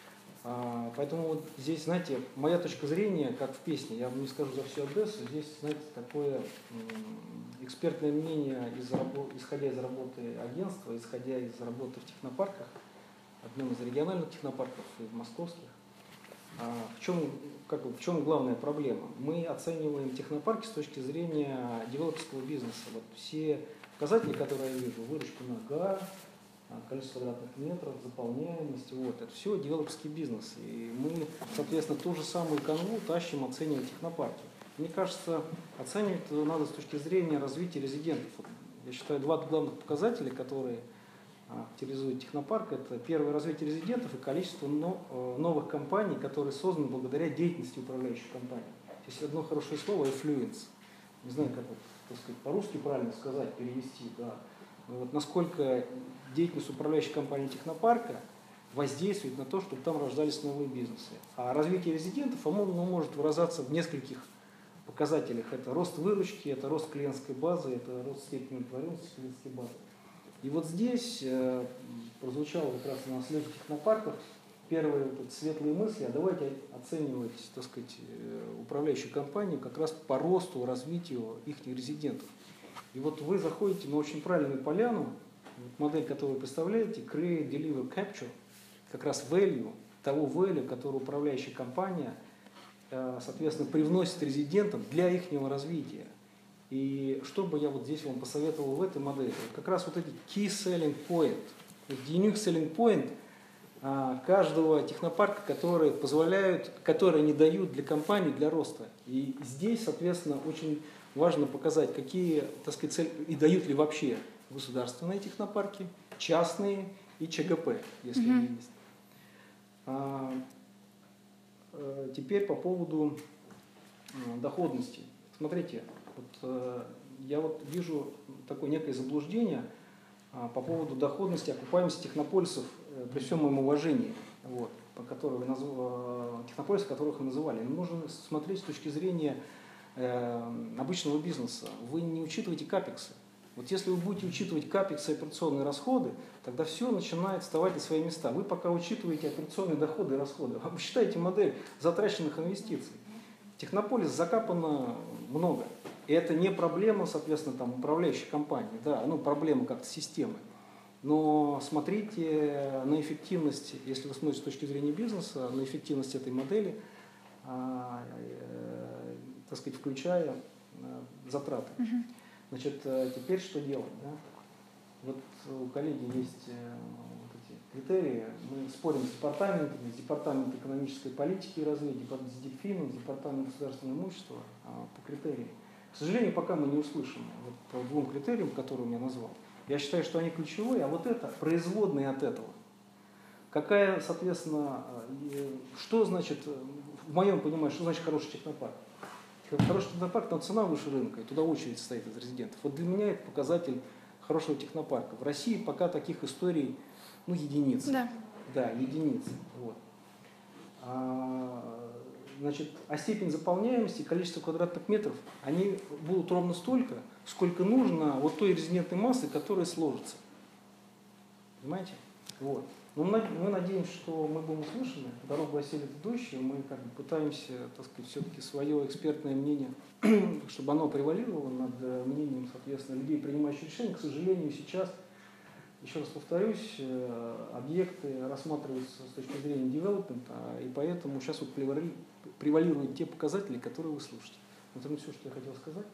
А, поэтому вот здесь, знаете, моя точка зрения, как в песне, я вам не скажу за всю Одессу, здесь, знаете, такое экспертное мнение, из, исходя из работы агентства, исходя из работы в технопарках, одном из региональных технопарков и в московских. А в чем, как, в чем главная проблема? Мы оцениваем технопарки с точки зрения девелоперского бизнеса. Вот все показатели, которые я вижу, выручка на га, количество квадратных метров, заполняемость, вот, это все девелоперский бизнес. И мы, соответственно, ту же самую канву тащим, оценивать технопарки. Мне кажется, оценивать надо с точки зрения развития резидентов. Я считаю, два главных показателя, которые характеризует технопарк, это первое развитие резидентов и количество новых компаний, которые созданы благодаря деятельности управляющих компаний. Здесь одно хорошее слово affluence. Не знаю, как вот, так сказать, по-русски правильно сказать, перевести. Да. Но вот насколько деятельность управляющей компании технопарка воздействует на то, чтобы там рождались новые бизнесы. А развитие резидентов оно может выражаться в нескольких показателях. Это рост выручки, это рост клиентской базы, это рост степени удовлетворенности клиентской базы. И вот здесь э, прозвучало как раз на следующих технопарках первые вот светлые мысли, а давайте оценивать, так сказать, управляющую компанию как раз по росту, развитию их резидентов. И вот вы заходите на очень правильную поляну, вот модель, которую вы представляете, Create, Deliver, Capture, как раз value, того value, который управляющая компания, э, соответственно, привносит резидентам для их развития. И что бы я вот здесь вам посоветовал в этой модели? Как раз вот эти key selling point, unique selling point а, каждого технопарка, которые позволяют, которые не дают для компании для роста. И здесь, соответственно, очень важно показать, какие, так сказать, цели, и дают ли вообще государственные технопарки, частные и ЧГП, если mm-hmm. они есть. А, а, теперь по поводу а, доходности. Смотрите. Вот, э, я вот вижу такое некое заблуждение а, по поводу доходности, окупаемости технополисов, э, при всем моем уважении, вот, по которым вы назв... э, технополисов, которых вы называли. Но нужно смотреть с точки зрения э, обычного бизнеса. Вы не учитываете капексы. Вот если вы будете учитывать капексы и операционные расходы, тогда все начинает вставать на свои места. Вы пока учитываете операционные доходы и расходы, вы считаете модель затраченных инвестиций. Технополис закапано много. И это не проблема, соответственно, там, управляющей компании, да, ну, проблема как-то системы. Но смотрите на эффективность, если вы смотрите с точки зрения бизнеса, на эффективность этой модели, а, э, так сказать, включая а, затраты. Uh-huh. Значит, теперь что делать? Да? Вот у коллеги есть вот эти критерии. Мы спорим с департаментами, с департаментом экономической политики и развития, с ДИПФИНом, с департаментом государственного имущества по критериям. К сожалению, пока мы не услышим вот по двум критериям, которые я назвал. Я считаю, что они ключевые, а вот это производные от этого. Какая, соответственно, что значит, в моем понимании, что значит хороший технопарк? Хороший технопарк, там цена выше рынка, и туда очередь стоит из резидентов. Вот для меня это показатель хорошего технопарка. В России пока таких историй, ну, единицы. Да. Да, единицы. Вот. А, значит, а степень заполняемости, количество квадратных метров, они будут ровно столько, сколько нужно вот той резидентной массы, которая сложится. Понимаете? Вот. Но мы, мы надеемся, что мы будем услышаны, дорогу осилит идущие, мы как бы пытаемся, так сказать, все-таки свое экспертное мнение, чтобы оно превалировало над мнением, соответственно, людей, принимающих решения. К сожалению, сейчас, еще раз повторюсь, объекты рассматриваются с точки зрения девелопмента, и поэтому сейчас вот превалируют те показатели, которые вы слушаете. Это все, что я хотел сказать.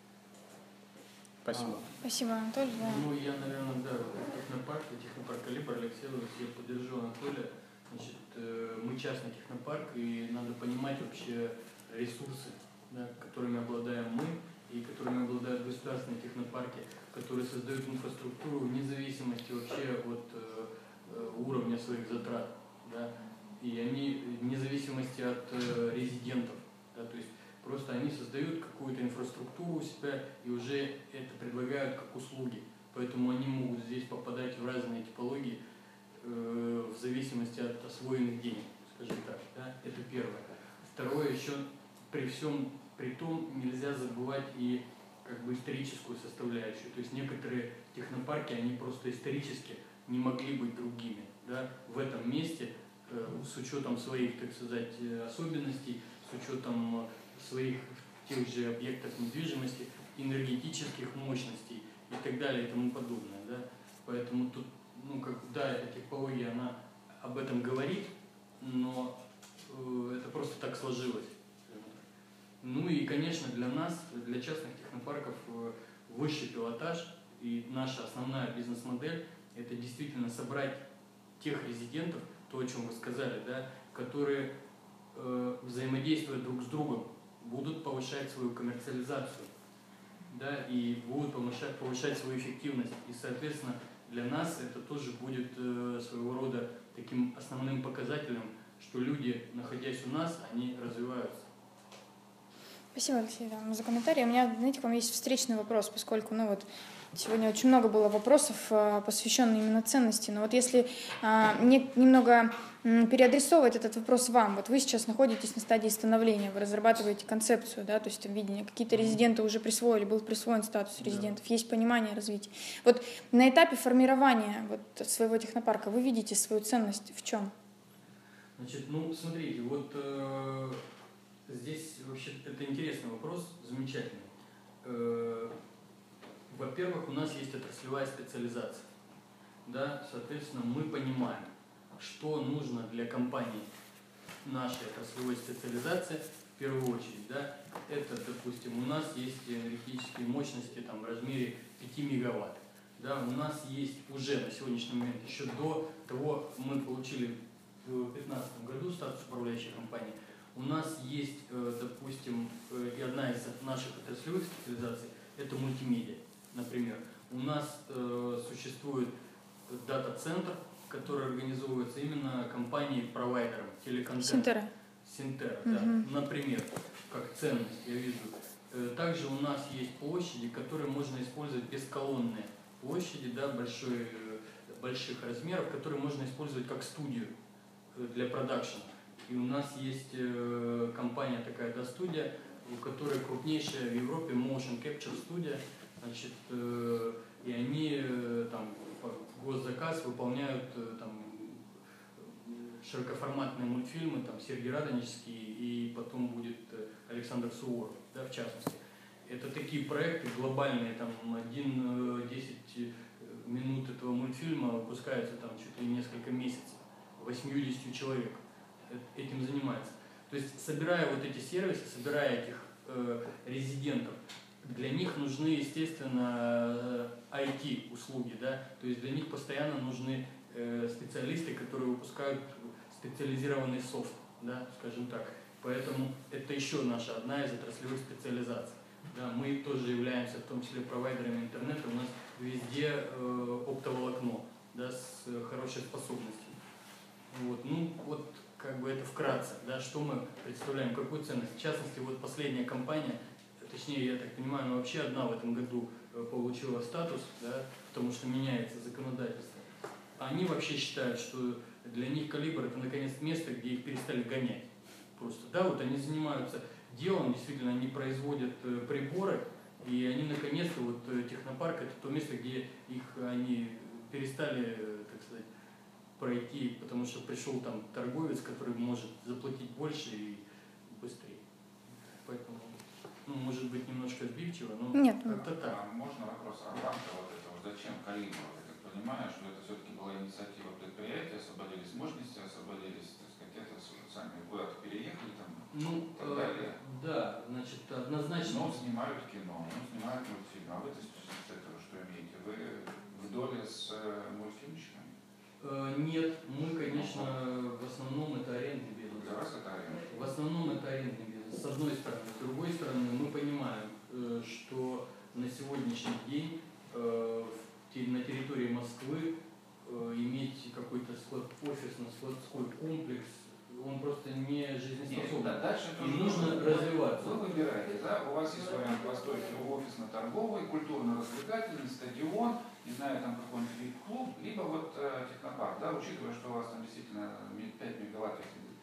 Спасибо. А. Спасибо, Анатолий. Да. Ну, я, наверное, да, технопарк, технопарк Калибр, Алексей, я поддержу Анатолия. Значит, мы частный технопарк, и надо понимать вообще ресурсы, да, которыми обладаем мы и которыми обладают государственные технопарки, которые создают инфраструктуру вне зависимости вообще от э, уровня своих затрат. Да, и они вне зависимости от э, резидентов. Да, то есть просто они создают какую-то инфраструктуру у себя и уже это предлагают как услуги. Поэтому они могут здесь попадать в разные типологии э, в зависимости от освоенных денег, скажем так. Да? Это первое. Второе, еще при всем при том нельзя забывать и как бы историческую составляющую. То есть некоторые технопарки, они просто исторически не могли быть другими. Да? В этом месте, э, с учетом своих, так сказать, особенностей, с учетом своих тех же объектов недвижимости, энергетических мощностей и так далее и тому подобное. Да? Поэтому тут, ну, как, да, эта типология, она об этом говорит, но э, это просто так сложилось. Ну и, конечно, для нас, для частных технопарков, э, высший пилотаж и наша основная бизнес-модель – это действительно собрать тех резидентов, то, о чем вы сказали, да, которые э, взаимодействуя друг с другом, будут повышать свою коммерциализацию, да, и будут повышать, повышать свою эффективность. И, соответственно, для нас это тоже будет э, своего рода таким основным показателем, что люди, находясь у нас, они развиваются. Спасибо, Алексей, да, за комментарий. У меня, знаете, к вам есть встречный вопрос, поскольку, ну вот, сегодня очень много было вопросов, посвященных именно ценности. Но вот если а, не, немного переадресовывать этот вопрос вам, вот вы сейчас находитесь на стадии становления, вы разрабатываете концепцию, да, то есть видение, какие-то резиденты уже присвоили, был присвоен статус резидентов, да. Есть понимание развития. Вот на этапе формирования вот своего технопарка вы видите свою ценность в чем? Значит, ну, смотрите, вот э, здесь вообще это интересный вопрос, замечательный. Э, во-первых, у нас есть отраслевая специализация. Да, соответственно, мы понимаем, что нужно для компании нашей отраслевой специализации в первую очередь. Да, это, допустим, у нас есть энергетические мощности там, в размере пяти мегаватт. Да, у нас есть уже на сегодняшний момент, еще до того мы получили в две тысячи пятнадцатом году статус управляющей компании, у нас есть, допустим, и одна из наших отраслевых специализаций – это мультимедиа, например. У нас э, существует дата-центр, который организовывается именно компанией-провайдером телеконтента. Синтера. Синтера, угу. Да. Например, как ценность, я вижу. Также у нас есть площади, которые можно использовать бесколонные площади, да, большой, больших размеров, которые можно использовать как студию для продакшена. И у нас есть э, компания такая, да, студия, у которой крупнейшая в Европе Motion Capture студия, значит, э, и они э, там госзаказ выполняют э, там широкоформатные мультфильмы, там Сергей Радонежский и потом будет Александр Суворов, да, в частности. Это такие проекты глобальные, там один-десять минут этого мультфильма выпускается там чуть ли несколько месяцев, восемьдесят человек этим занимается. То есть, собирая вот эти сервисы, собирая этих э, резидентов, для них нужны, естественно, ай ти-услуги, да, то есть для них постоянно нужны э, специалисты, которые выпускают специализированный софт, да, скажем так. Поэтому это еще наша одна из отраслевых специализаций. Да, мы тоже являемся, в том числе, провайдерами интернета. У нас везде э, оптоволокно, да, с хорошей способностью. Вот. Ну, вот как бы это вкратце, да, что мы представляем, какую ценность. В частности, вот последняя компания, точнее, я так понимаю, она вообще одна в этом году получила статус, да, потому что меняется законодательство. Они вообще считают, что для них Калибр это наконец место, где их перестали гонять. Просто, да, вот они занимаются делом, действительно, они производят приборы, и они наконец-то, вот технопарк это то место, где их они перестали, так сказать, пройти, потому что пришел там торговец, который может заплатить больше и быстрее. Поэтому, ну, может быть, немножко сбивчиво, но Нет. как-то так. А можно вопрос о рамке вот этого? Зачем Калибр? Я так понимаю, что это все-таки была инициатива предприятия, освободились мощности, освободились, так сказать, это сами куда-то переехали там Ну, и так далее. э, да, значит, однозначно. Ну, снимают кино, ну, снимают мультфильм. А вы-то с этого что имеете? Вы в доле с мультфильмщиками? Нет, мы, конечно, в основном это арендный бизнес. Для вас это аренда? В основном это арендный бизнес, с одной стороны. С другой стороны, мы понимаем, что на сегодняшний день на территории Москвы иметь какой-то склад-офисно-складской комплекс, он просто не жизнеспособен. Нет, дальше и нужно развиваться. Вы выбираете, да? У вас есть вариант Востоке офисно-торговый, культурно-развлекательный, стадион, не знаю, там какой-нибудь вип-клуб, либо вот э, технопарк, да, учитывая, что у вас там действительно пять мегаватт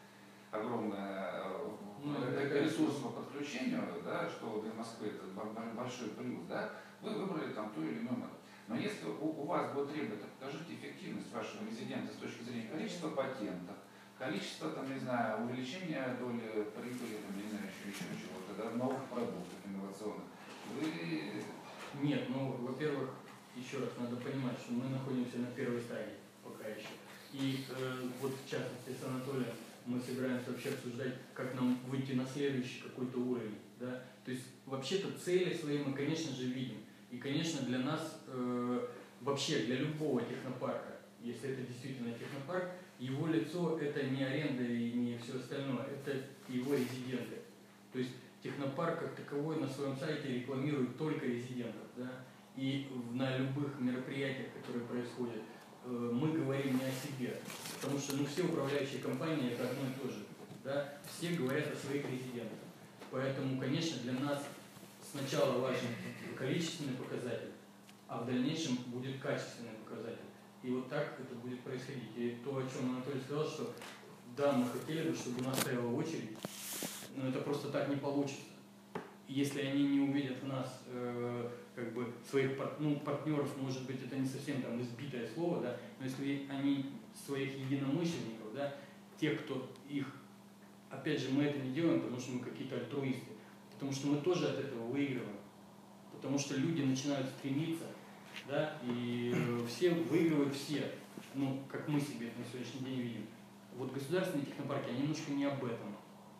огромное ну, э, ресурс по подключению, да, что для Москвы это большой плюс, да, вы выбрали там ту или иную модель. Но если у, у вас будет требовать, покажите эффективность вашего резидента с точки зрения количества патентов, количество, там, не знаю, увеличения доли прибыли, там, не знаю, еще, еще чего-то, да, новых продуктов инновационных. Вы... Нет, ну, во-первых, еще раз надо понимать, что мы находимся на первой стадии пока еще. И э, вот в частности с Анатолием мы собираемся вообще обсуждать, как нам выйти на следующий какой-то уровень. Да? То есть вообще-то цели свои мы, конечно же, видим. И, конечно, для нас, э, вообще для любого технопарка, если это действительно технопарк, его лицо это не аренда и не все остальное, это его резиденты. То есть технопарк как таковой на своем сайте рекламирует только резидентов. Да? И на любых мероприятиях, которые происходят, мы говорим не о себе. Потому что ну, все управляющие компании это одно и то же. Да? Все говорят о своих резидентах. Поэтому, конечно, для нас сначала важен количественный показатель, а в дальнейшем будет качественный показатель. И вот так это будет происходить. И то, о чем Анатолий сказал, что да, мы хотели бы, чтобы у нас стояла очередь, но это просто так не получится. Если они не увидят в нас э, как бы своих пар, ну, партнеров, может быть, это не совсем там избитое слово, да, но если они своих единомышленников, да, тех, кто их, опять же, мы это не делаем, потому что мы какие-то альтруисты, потому что мы тоже от этого выигрываем, потому что люди начинают стремиться, да, и все выигрывают все, ну, как мы себе на сегодняшний день видим. Вот государственные технопарки, они немножко не об этом.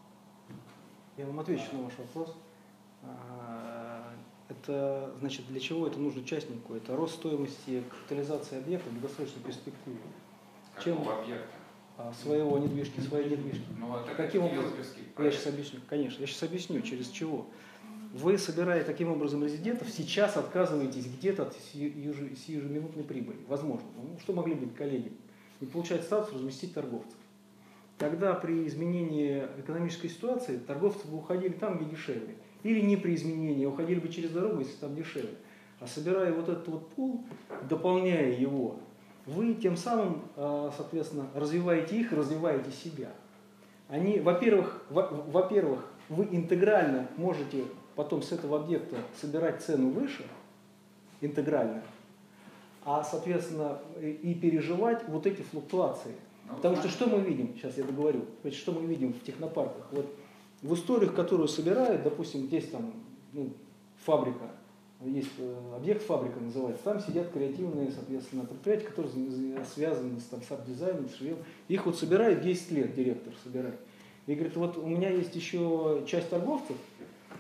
Я вам отвечу на ваш вопрос. Это, значит, для чего это нужно участнику? Это рост стоимости капитализации объекта в долгосрочной перспективе. Какого Чем? объекта? Своего недвижки, своей недвижки. Ну, а каким образом? Я сейчас объясню. Конечно, я сейчас объясню, через чего. Вы, собирая таким образом резидентов, сейчас отказываетесь где-то от сиюжеминутной прибыли. Возможно. Ну, что могли быть коллеги? Не получать статус разместить торговцев. Тогда при изменении экономической ситуации торговцы бы уходили там, где дешевле. Или не при изменении, уходили бы через дорогу, если там дешевле. А собирая вот этот вот пул, дополняя его, вы тем самым, соответственно, развиваете их и развиваете себя. Они, во-первых, во-первых, вы интегрально можете потом с этого объекта собирать цену выше, интегрально, а, соответственно, и переживать вот эти флуктуации. Потому что что мы видим, сейчас я договорю, что мы видим в технопарках. Вот в историях, которую собирают, допустим, здесь там ну, фабрика, есть объект фабрика называется, там сидят креативные, соответственно, предприятия, которые связаны с, там, с арт-дизайном, с швеем. Их вот собирает десять лет, директор собирает. И говорит, вот у меня есть еще часть торговцев,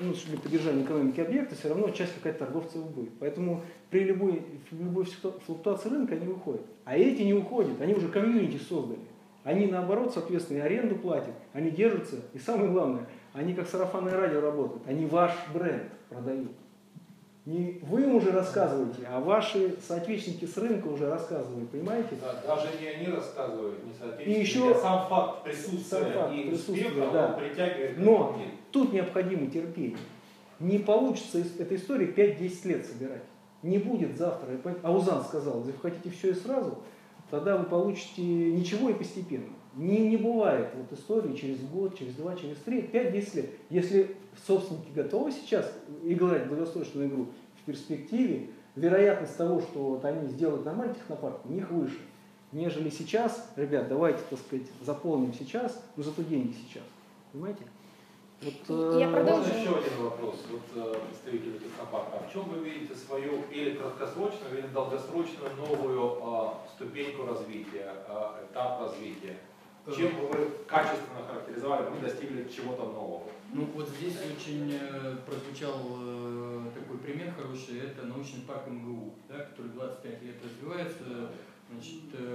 ну, для поддержания экономики объекта, все равно часть какая-то торговцев будет. Поэтому при любой, любой флуктуации рынка они уходят. А эти не уходят, они уже комьюнити создали. Они наоборот, соответственно, и аренду платят, они держатся, и самое главное, они как сарафанное радио работают, они ваш бренд продают. Не вы им уже рассказываете, а ваши соотечественники с рынка уже рассказывают, понимаете? Да, даже не они рассказывают, не соотечественники, и еще, а сам факт присутствия сам факт и присутствия, успеха, да. он притягивает. Но тут необходимо терпение. Не получится эта история пять-десять лет собирать. Не будет завтра. Аузан сказал, если вы хотите все и сразу, тогда вы получите ничего и постепенно. Не, не бывает вот истории через год, через два, через три, пять-десять лет. Если собственники готовы сейчас играть в долгосрочную игру, в перспективе вероятность того, что вот они сделают нормальный технопарк, у них выше, нежели сейчас. Ребят, давайте, так сказать, заполним сейчас, но зато деньги сейчас. Понимаете? Вот, Я э, продолжу. Можно еще один вопрос, вот э, представителю технопарка. А в чем вы видите свою или краткосрочную, или долгосрочную новую э, ступеньку развития, э, этап развития? Чем бы вы качественно характеризовали, вы достигли чего-то нового? Ну вот здесь очень э, прозвучал э, такой пример хороший, это научный парк эм гэ у, да, который двадцать пять лет развивается. Значит, э,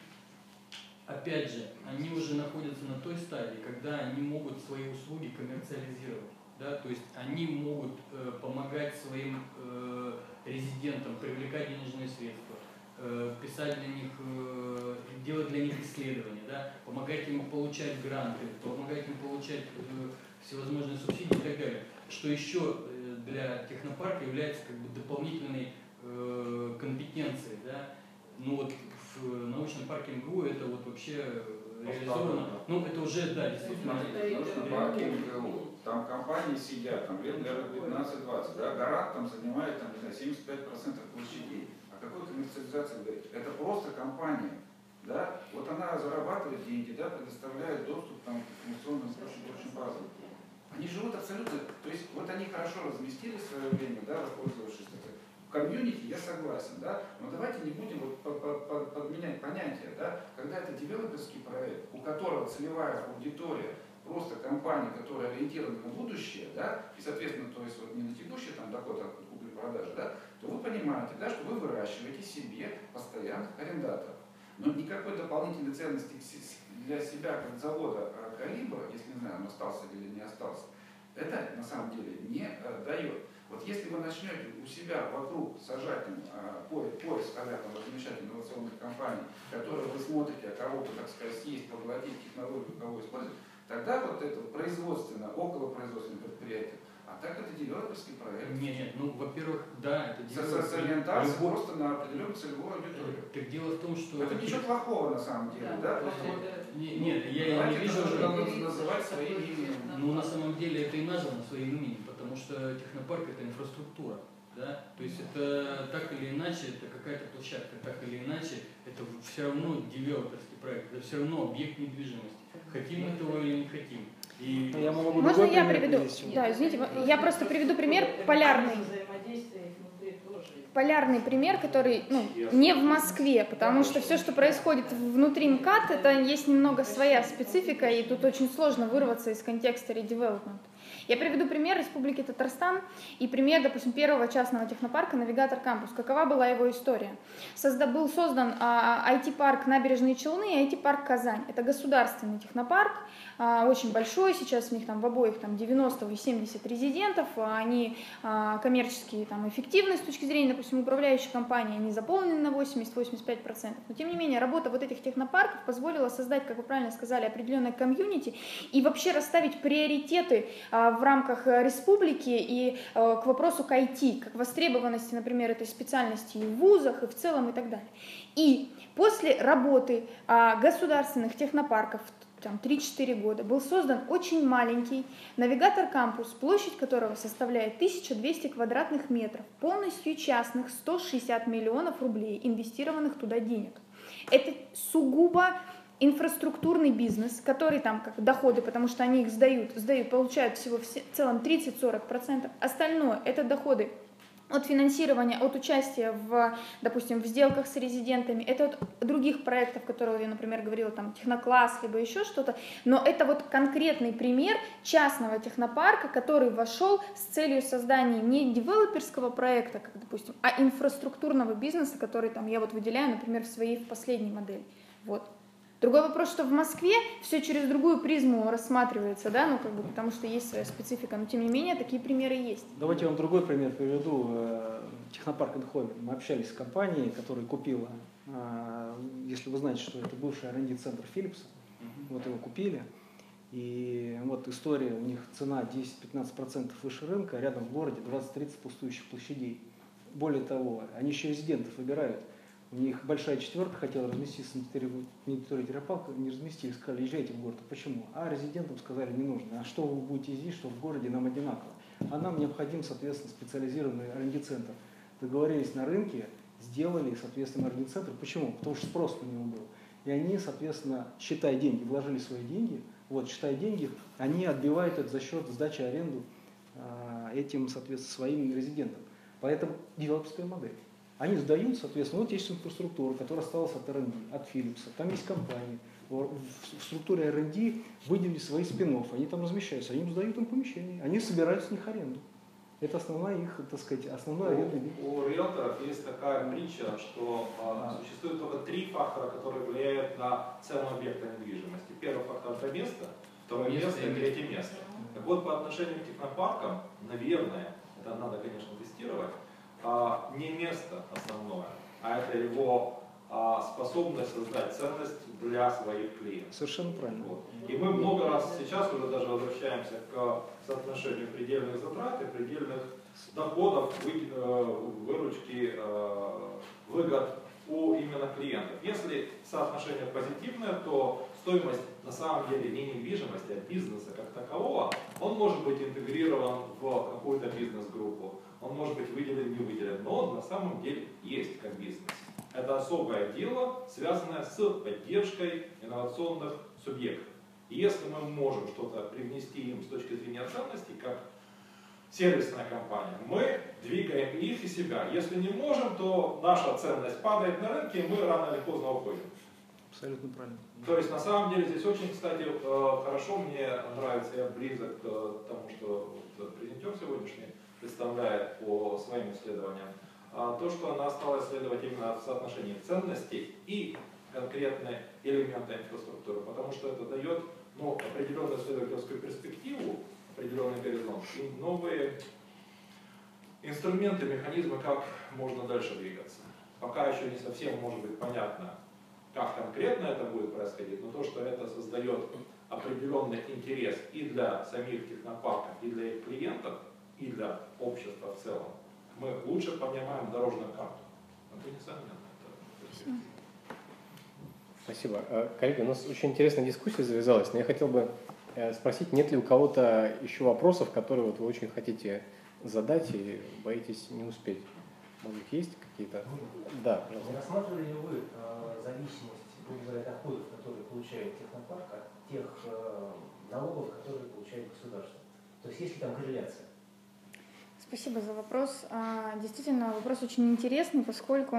опять же, они уже находятся на той стадии, когда они могут свои услуги коммерциализировать. Да, то есть они могут э, помогать своим э, резидентам привлекать денежные средства, э, писать для них, э, делать для них исследования, да, помогать им получать гранты, помогать им получать э, всевозможные субсидии и так далее. Что еще э, для технопарка является как бы дополнительной э, компетенцией. Да? Ну вот в научном парке эм гэ у это вот вообще реализовано. Ну это уже, да, действительно. В научном парке эм гэ у там компании сидят, там лет, наверное, пятнадцать-двадцать, да, Гарант там занимает там, семьдесят пять процентов площадей. О какой коммерциализации говорить? Это просто компания, да, вот она зарабатывает деньги, да, предоставляет доступ там, к информационным источникам очень базам. Они живут абсолютно, то есть вот они хорошо разместились в свое время, да, воспользовавшись это. В комьюнити я согласен, да, но давайте не будем вот подменять понятия, да, когда это девелоперский проект, у которого целевая аудитория просто компания, которая ориентирована на будущее, да, и, соответственно, то есть вот не на текущий там доход от купли-продажи, да, то вы понимаете, да, что вы выращиваете себе постоянных арендаторов. Но никакой дополнительной ценности для себя как завода «Калибра», если не знаю, он остался или не остался, это на самом деле не дает. Вот если вы начнете у себя вокруг сажать там, пояс, пояс а-ля размещать инновационных компаний, которые вы смотрите, а кого-то, так сказать, съесть, поглотить технологию, кого использовать, тогда вот это производственно, околопроизводственное предприятие, а так это девелоперский проект. Нет, нет, ну, во-первых, да, это девелоперский. С ориентацией любой... просто на определенную целевую аудиторию. Так дело в том, что... Это ничего плохого на самом деле, да? да? Нет, нет, я не вижу... Давайте называть своим именем. Ну, на самом деле это и названо своим именем, потому что технопарк это инфраструктура. Да? То есть это так или иначе, это какая-то площадка, так или иначе, это все равно девелоперский проект, это все равно объект недвижимости. Хотим мы этого или не хотим. И... Я могу Можно я приведу? Да, извините, я просто приведу пример полярный. Полярный пример, который ну, не в Москве, потому что все, что происходит внутри МКАД, это есть немного своя специфика, и тут очень сложно вырваться из контекста редевелопмента. Я приведу пример Республики Татарстан и пример, допустим, первого частного технопарка «Навигатор Кампус». Какова была его история? Созда, был создан а, ай ти-парк «Набережные Челны» и ай ти-парк «Казань». Это государственный технопарк, а, очень большой, сейчас у них там в обоих там, девяносто и семьдесят резидентов, они а, коммерчески там, эффективны с точки зрения, допустим, управляющей компании, они заполнены на восемьдесят-восемьдесят пять процентов. Но тем не менее, работа вот этих технопарков позволила создать, как вы правильно сказали, определенное комьюнити и вообще расставить приоритеты а, в рамках республики и э, к вопросу к ай ти, как востребованности, например, этой специальности и в вузах, и в целом, и так далее. И после работы э, государственных технопарков, там, три-четыре года, был создан очень маленький навигатор кампус, площадь которого составляет тысяча двести квадратных метров, полностью частных, сто шестьдесят миллионов рублей, инвестированных туда денег. Это сугубо инфраструктурный бизнес, который там как доходы, потому что они их сдают, сдают, получают всего в целом тридцать-сорок процентов. Остальное это доходы от финансирования, от участия в, допустим, в сделках с резидентами, это от других проектов, которые я, например, говорила, там, технокласс, либо еще что-то, но это вот конкретный пример частного технопарка, который вошел с целью создания не девелоперского проекта, как, допустим, а инфраструктурного бизнеса, который там я вот выделяю, например, в своей в последней модели. Вот. Другой вопрос, что в Москве все через другую призму рассматривается, да, ну как бы, потому что есть своя специфика, но тем не менее такие примеры есть. Давайте я вам другой пример приведу. Технопарк Эндховен. Мы общались с компанией, которая купила, если вы знаете, что это бывший ар энд ди-центр Philips, вот его купили, и вот история, у них цена десять-пятнадцать процентов выше рынка, а рядом в городе двадцать-тридцать пустующих площадей. Более того, они еще резидентов выбирают. У них большая четверка хотела разместиться на территории Терапалка, не разместили, сказали, езжайте в город. Почему? А резидентам сказали, не нужно. А что вы будете здесь, что в городе, нам одинаково. А нам необходим, соответственно, специализированный ар энд ди-центр. Договорились на рынке, сделали, соответственно, ар энд ди-центр. Почему? Потому что спрос на него был. И они, соответственно, считая деньги, вложили свои деньги, вот, считая деньги, они отбивают это за счет сдачи аренду этим, соответственно, своим резидентам. Поэтому девелоперская модель. Они сдают, соответственно, вот есть инфраструктура, которая осталась от ар энд ди, от Philips, там есть компании. В структуре ар энд ди выделили свои спин-офф, они там размещаются, они им сдают им помещение, они собирают с них аренду. Это основная их, так сказать, основная аренда. У, у риэлторов есть такая притча, что а, существует только три фактора, которые влияют на цену объекта недвижимости. Первый фактор – это место, второе место и третье место. Так вот, по отношению к технопаркам, наверное, это надо, конечно, тестировать, а, не место основное, а это его а, способность создать ценность для своих клиентов. Совершенно правильно. Вот. И мы много раз сейчас уже даже возвращаемся к соотношению предельных затрат и предельных доходов, вы, э, выручки, э, выгод у именно клиентов. Если соотношение позитивное, то стоимость на самом деле не недвижимости, а бизнеса как такового, он может быть интегрирован в какую-то бизнес-группу, он может быть выделен, не выделен, но он на самом деле есть как бизнес. Это особое дело, связанное с поддержкой инновационных субъектов. И если мы можем что-то привнести им с точки зрения ценностей, как сервисная компания, мы двигаем их и себя. Если не можем, то наша ценность падает на рынке, и мы рано или поздно уходим. Абсолютно правильно. То есть на самом деле здесь очень, кстати, хорошо, мне нравится, я близок к тому, что презентер сегодняшний представляет по своим исследованиям, то, что она стала исследовать именно в соотношении ценностей и конкретные элементы инфраструктуры, потому что это дает ну, определенную исследовательскую перспективу, определенный горизонт и новые инструменты, механизмы, как можно дальше двигаться. Пока еще не совсем может быть понятно, как конкретно это будет происходить, но то, что это создает определенный интерес и для самих технопарков, и для их клиентов, и для общества в целом, мы лучше понимаем дорожную карту. Это несомненно. Это Спасибо. Коллеги, у нас очень интересная дискуссия завязалась, но я хотел бы спросить, нет ли у кого-то еще вопросов, которые вот вы очень хотите задать и боитесь не успеть? Может быть, есть какие-то? Да, пожалуйста. Не рассматривали ли вы э, зависимость, грубо говоря, доходов, которые получает технопарк, от тех э, налогов, которые получает государство? То есть есть ли там корреляция? Спасибо за вопрос. Действительно, вопрос очень интересный, поскольку,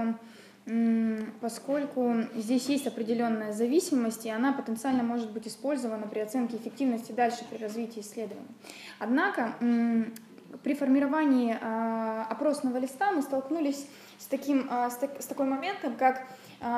поскольку здесь есть определенная зависимость, и она потенциально может быть использована при оценке эффективности дальше при развитии исследований. Однако при формировании опросного листа мы столкнулись с таким, с такой моментом, как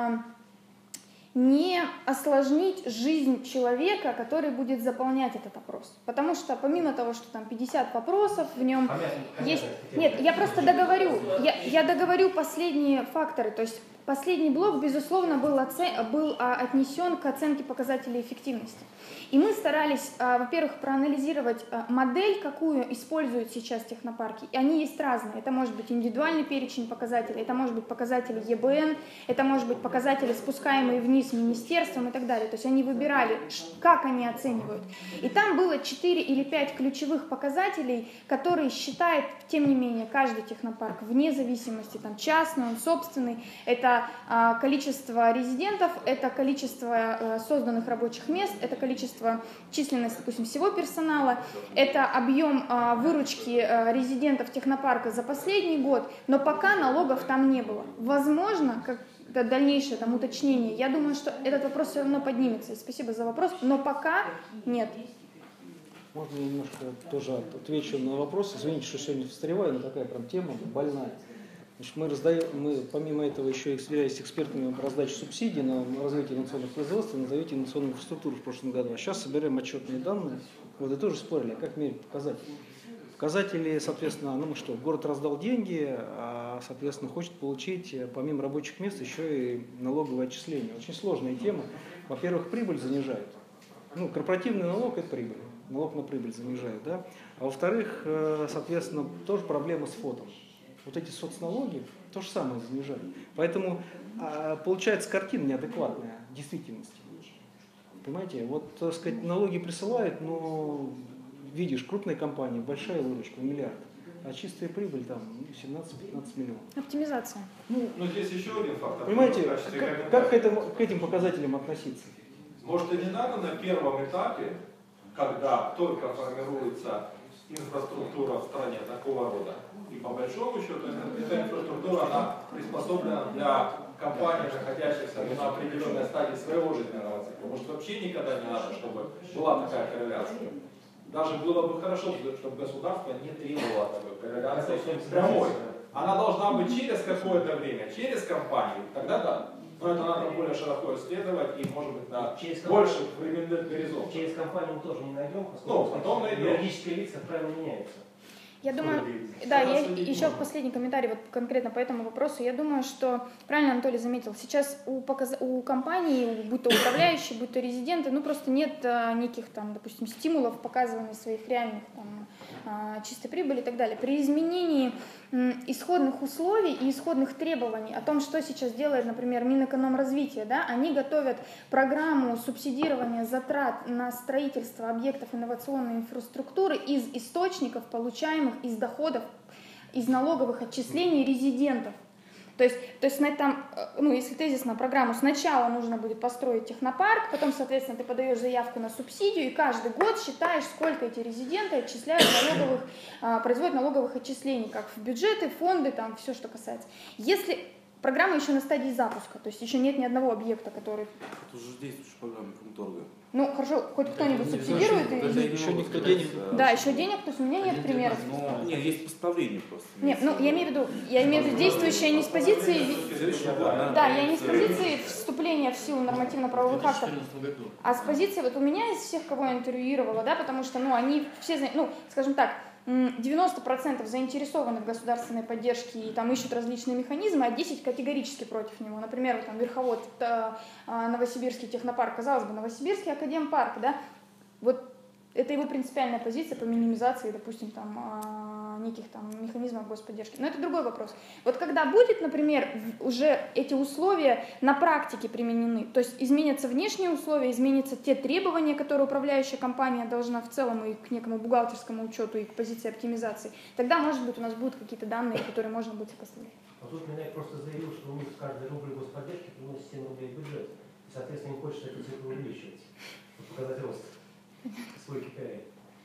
не осложнить жизнь человека, который будет заполнять этот опрос. Потому что помимо того, что там пятьдесят вопросов, в нем понятно, есть... Понятно. Нет, я просто договорю. Я, я договорю последние факторы. То есть последний блок, безусловно, был, оце... был а, отнесен к оценке показателей эффективности. И мы старались, а, во-первых, проанализировать а, модель, какую используют сейчас технопарки. И они есть разные. Это может быть индивидуальный перечень показателей, это может быть показатели е бэ эн, это может быть показатели, спускаемые вниз министерством и так далее. То есть они выбирали, как они оценивают. И там было четыре или пять ключевых показателей, которые считает, тем не менее, каждый технопарк, вне зависимости, там, частный, он собственный. Это это а, количество резидентов, это количество а, созданных рабочих мест, это количество, численность, допустим, всего персонала, это объем а, выручки а, резидентов технопарка за последний год, но пока налогов там не было. Возможно, как это дальнейшее там уточнение, я думаю, что этот вопрос все равно поднимется. Спасибо за вопрос, но пока нет. Можно я немножко тоже отвечу на вопрос. Извините, что сегодня встреваю, но такая прям тема больная. Значит, мы раздаем, мы помимо этого еще являемся экспертами по раздаче субсидий на развитие инновационных производств и на развитие инновационной инфраструктуры в прошлом году. А сейчас собираем отчетные данные. Вот и тоже спорили, как мерить показатели. Показатели, соответственно, ну мы что, город раздал деньги, а, соответственно, хочет получить помимо рабочих мест еще и налоговое отчисление. Очень сложная тема. Во-первых, прибыль занижают. Ну, корпоративный налог – это прибыль. Налог на прибыль занижают, да. А во-вторых, соответственно, тоже проблема с фотом. Вот эти соцналоги то же самое занижают. Поэтому получается картина неадекватная действительности. Понимаете, вот, так сказать, налоги присылают, но видишь, крупная компания, большая выручка, миллиард. А чистая прибыль там семнадцать-пятнадцать миллионов. Оптимизация. Ну, но здесь еще один фактор. Понимаете, как, как к, этому, к этим показателям относиться? Может, и не надо на первом этапе, когда только формируется инфраструктура в стране такого рода, и по большому счету эта инфраструктура, она приспособлена для компаний, находящихся на определенной стадии своего жизненного цикла. Может, вообще никогда не надо, чтобы была такая корреляция. Даже было бы хорошо, чтобы государство не требовало такой корреляции прямой. Она должна быть через какое-то время, через компанию, тогда да. Но это надо более широко исследовать и, может быть, на через больше временных горизонтов. Через компанию мы тоже не найдем, ну, потом найдем. Юридические лица правильно меняются. Я думаю, да, я еще последний комментарий вот конкретно по этому вопросу. Я думаю, что правильно Анатолий заметил, сейчас у, показ... у компаний, будь то управляющие, будь то резиденты, ну просто нет а, неких там, допустим, стимулов показывания своих реальных там, а, чистой прибыли и так далее. При изменении м, исходных условий и исходных требований о том, что сейчас делает, например, Минэкономразвития, да, они готовят программу субсидирования затрат на строительство объектов инновационной инфраструктуры из источников, получаемых из доходов, из налоговых отчислений резидентов. То есть, то есть там, ну, если тезисно программу, сначала нужно будет построить технопарк, потом, соответственно, ты подаешь заявку на субсидию, и каждый год считаешь, сколько эти резиденты отчисляют налоговых, производят налоговых отчислений, как в бюджеты, фонды, там, все, что касается. Если программа еще на стадии запуска, то есть еще нет ни одного объекта, который... Это уже действующая программа Комторга. Ну, хорошо, хоть кто-нибудь субсидирует? Даже, и... даже еще никто денег... Да, еще денег, то есть у меня нет примеров. Но... Нет, есть поставление просто. Нет, ну, я имею в виду, я имею в виду действующие не с позиции... Да, я не с позиции вступления в силу нормативно-правовых актов, а с позиции, вот у меня из всех, кого я интервьюировала, да, потому что, ну, они все, ну, скажем так, девяносто процентов заинтересованы в государственной поддержке и там ищут различные механизмы, а десять процентов категорически против него. Например, вот, там верховод э, Новосибирский технопарк, казалось бы, Новосибирский академпарк, да, вот это его принципиальная позиция по минимизации, допустим, там, э, неких там механизмов господдержки. Но это другой вопрос. Вот когда будет, например, уже эти условия на практике применены, то есть изменятся внешние условия, изменятся те требования, которые управляющая компания должна в целом и к некому бухгалтерскому учету, и к позиции оптимизации, тогда, может быть, у нас будут какие-то данные, которые можно будет сопоставить. А тут Минэк просто заявил, что у них каждый рубль господдержки приносит семь рублей в бюджет. И, соответственно, не хочет эту цифру увеличивать. Показать рост. Свой кей пи ай.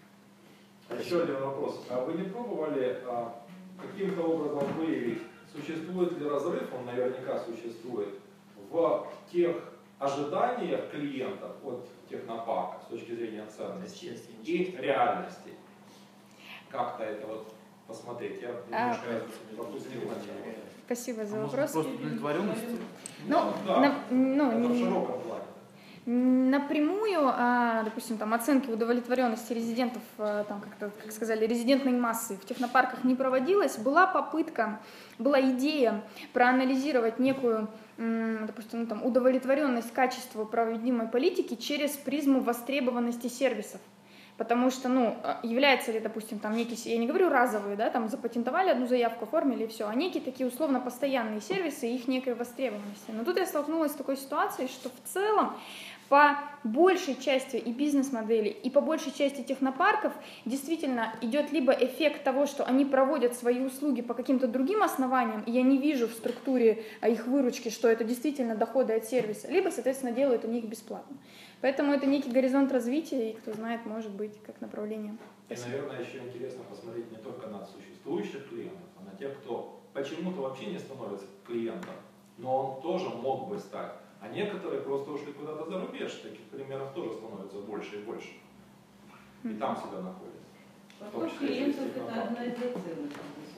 Еще один вопрос. А вы не пробовали а, каким-то образом выявить, существует ли разрыв, он наверняка существует, в тех ожиданиях клиентов от технопарка с точки зрения ценностей и реальности? Как-то это вот посмотреть. Я немножко а... пропустил. Спасибо за а вопрос. Просто удовлетворенности? Ну, да, на, ну, это в широком плане. Напрямую, допустим, там, оценки удовлетворенности резидентов, там, как, как сказали, резидентной массы в технопарках не проводилось. Была попытка, была идея проанализировать некую, допустим, ну, там, удовлетворенность качества проводимой политики через призму востребованности сервисов. Потому что, ну, является ли, допустим, там некий, я не говорю разовые, да, там запатентовали одну заявку, оформили и все, а некие такие условно постоянные сервисы и их некой востребованности. Но тут я столкнулась с такой ситуацией, что в целом по большей части и бизнес-моделей, и по большей части технопарков действительно идет либо эффект того, что они проводят свои услуги по каким-то другим основаниям, и я не вижу в структуре их выручки, что это действительно доходы от сервиса, либо, соответственно, делают у них бесплатно. Поэтому это некий горизонт развития, и, кто знает, может быть, как направление. И, наверное, еще интересно посмотреть не только на существующих клиентов, а на тех, кто почему-то вообще не становится клиентом, но он тоже мог бы стать. А некоторые просто ушли куда-то за рубеж. Таких примеров тоже становится больше и больше. И там себя находятся. Поток клиентов – это одна из заценок.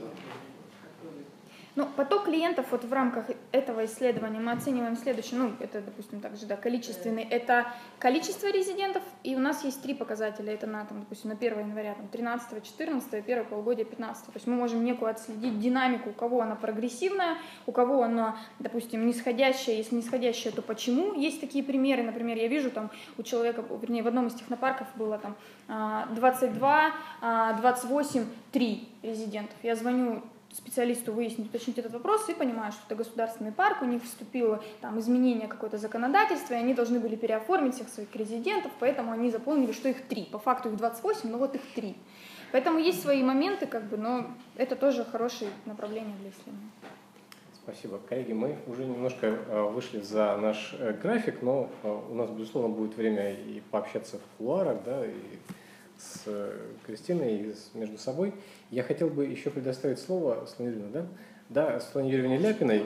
Ну, поток клиентов вот в рамках этого исследования мы оцениваем следующее, ну, это, допустим, также, да, количественный, это количество резидентов, и у нас есть три показателя, это на, там, допустим, на первое января, там, тринадцатое, четырнадцатое, первое полугодие пятнадцатое, то есть мы можем некую отследить динамику, у кого она прогрессивная, у кого она, допустим, нисходящая, если нисходящая, то почему, есть такие примеры, например, я вижу там у человека, вернее, в одном из технопарков было там двадцать два, двадцать восемь, три резидентов, я звоню специалисту выяснить, уточнить этот вопрос и понимаю, что это государственный парк, у них вступило там изменение какое-то законодательства, и они должны были переоформить всех своих резидентов, поэтому они заполнили, что их три. По факту их двадцать восемь, но вот их три. Поэтому есть свои моменты, как бы, но это тоже хорошее направление для исследования. Спасибо. Коллеги, мы уже немножко вышли за наш график, но у нас, безусловно, будет время и пообщаться в кулуарах, да, и с Кристиной и между собой. Я хотел бы еще предоставить слово Светлане Юрьевне, да? Да, Светлане Юрьевне Ляпиной.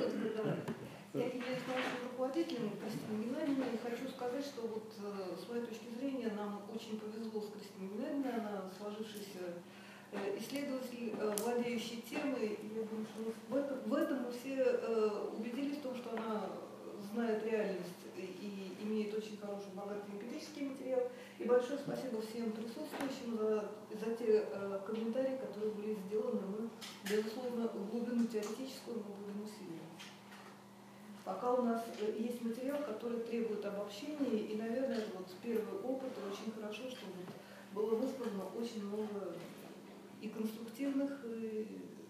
Я являюсь научным руководителем Кристины Геннадьевны и хочу сказать, что вот с моей точки зрения нам очень повезло с Кристиной Геннадьевной, она сложившийся исследователь, владеющий темой, и я думаю, что в этом, в этом мы все убедились в том, что она знает реальность и имеет очень хороший, богатый эмпирический материал. И большое спасибо всем присутствующим за, за те э, комментарии, которые были сделаны. Мы, безусловно, глубину теоретическую мы будем усиливать. Пока у нас э, есть материал, который требует обобщения, и, наверное, вот первый опыт, очень хорошо, что вот было высказано очень много и конструктивных, и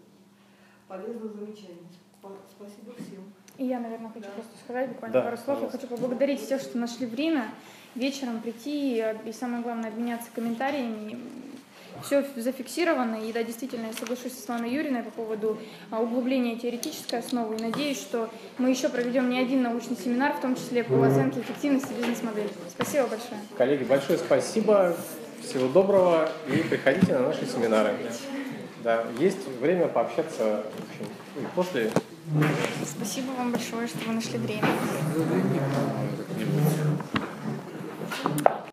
полезных замечаний. Спасибо всем. И я, наверное, хочу да. просто сказать буквально да, пару слов. пожалуйста. Я хочу поблагодарить всех, что нашли время вечером прийти и, и самое главное, обменяться комментариями. Все зафиксировано, и да, действительно, я соглашусь с Светланой Юрьевной по поводу углубления теоретической основы, и надеюсь, что мы еще проведем не один научный семинар, в том числе по оценке эффективности бизнес-модели. Спасибо большое. Коллеги, большое спасибо, всего доброго, и приходите на наши семинары. Да, есть время пообщаться в общем, после. Спасибо вам большое, что вы нашли время.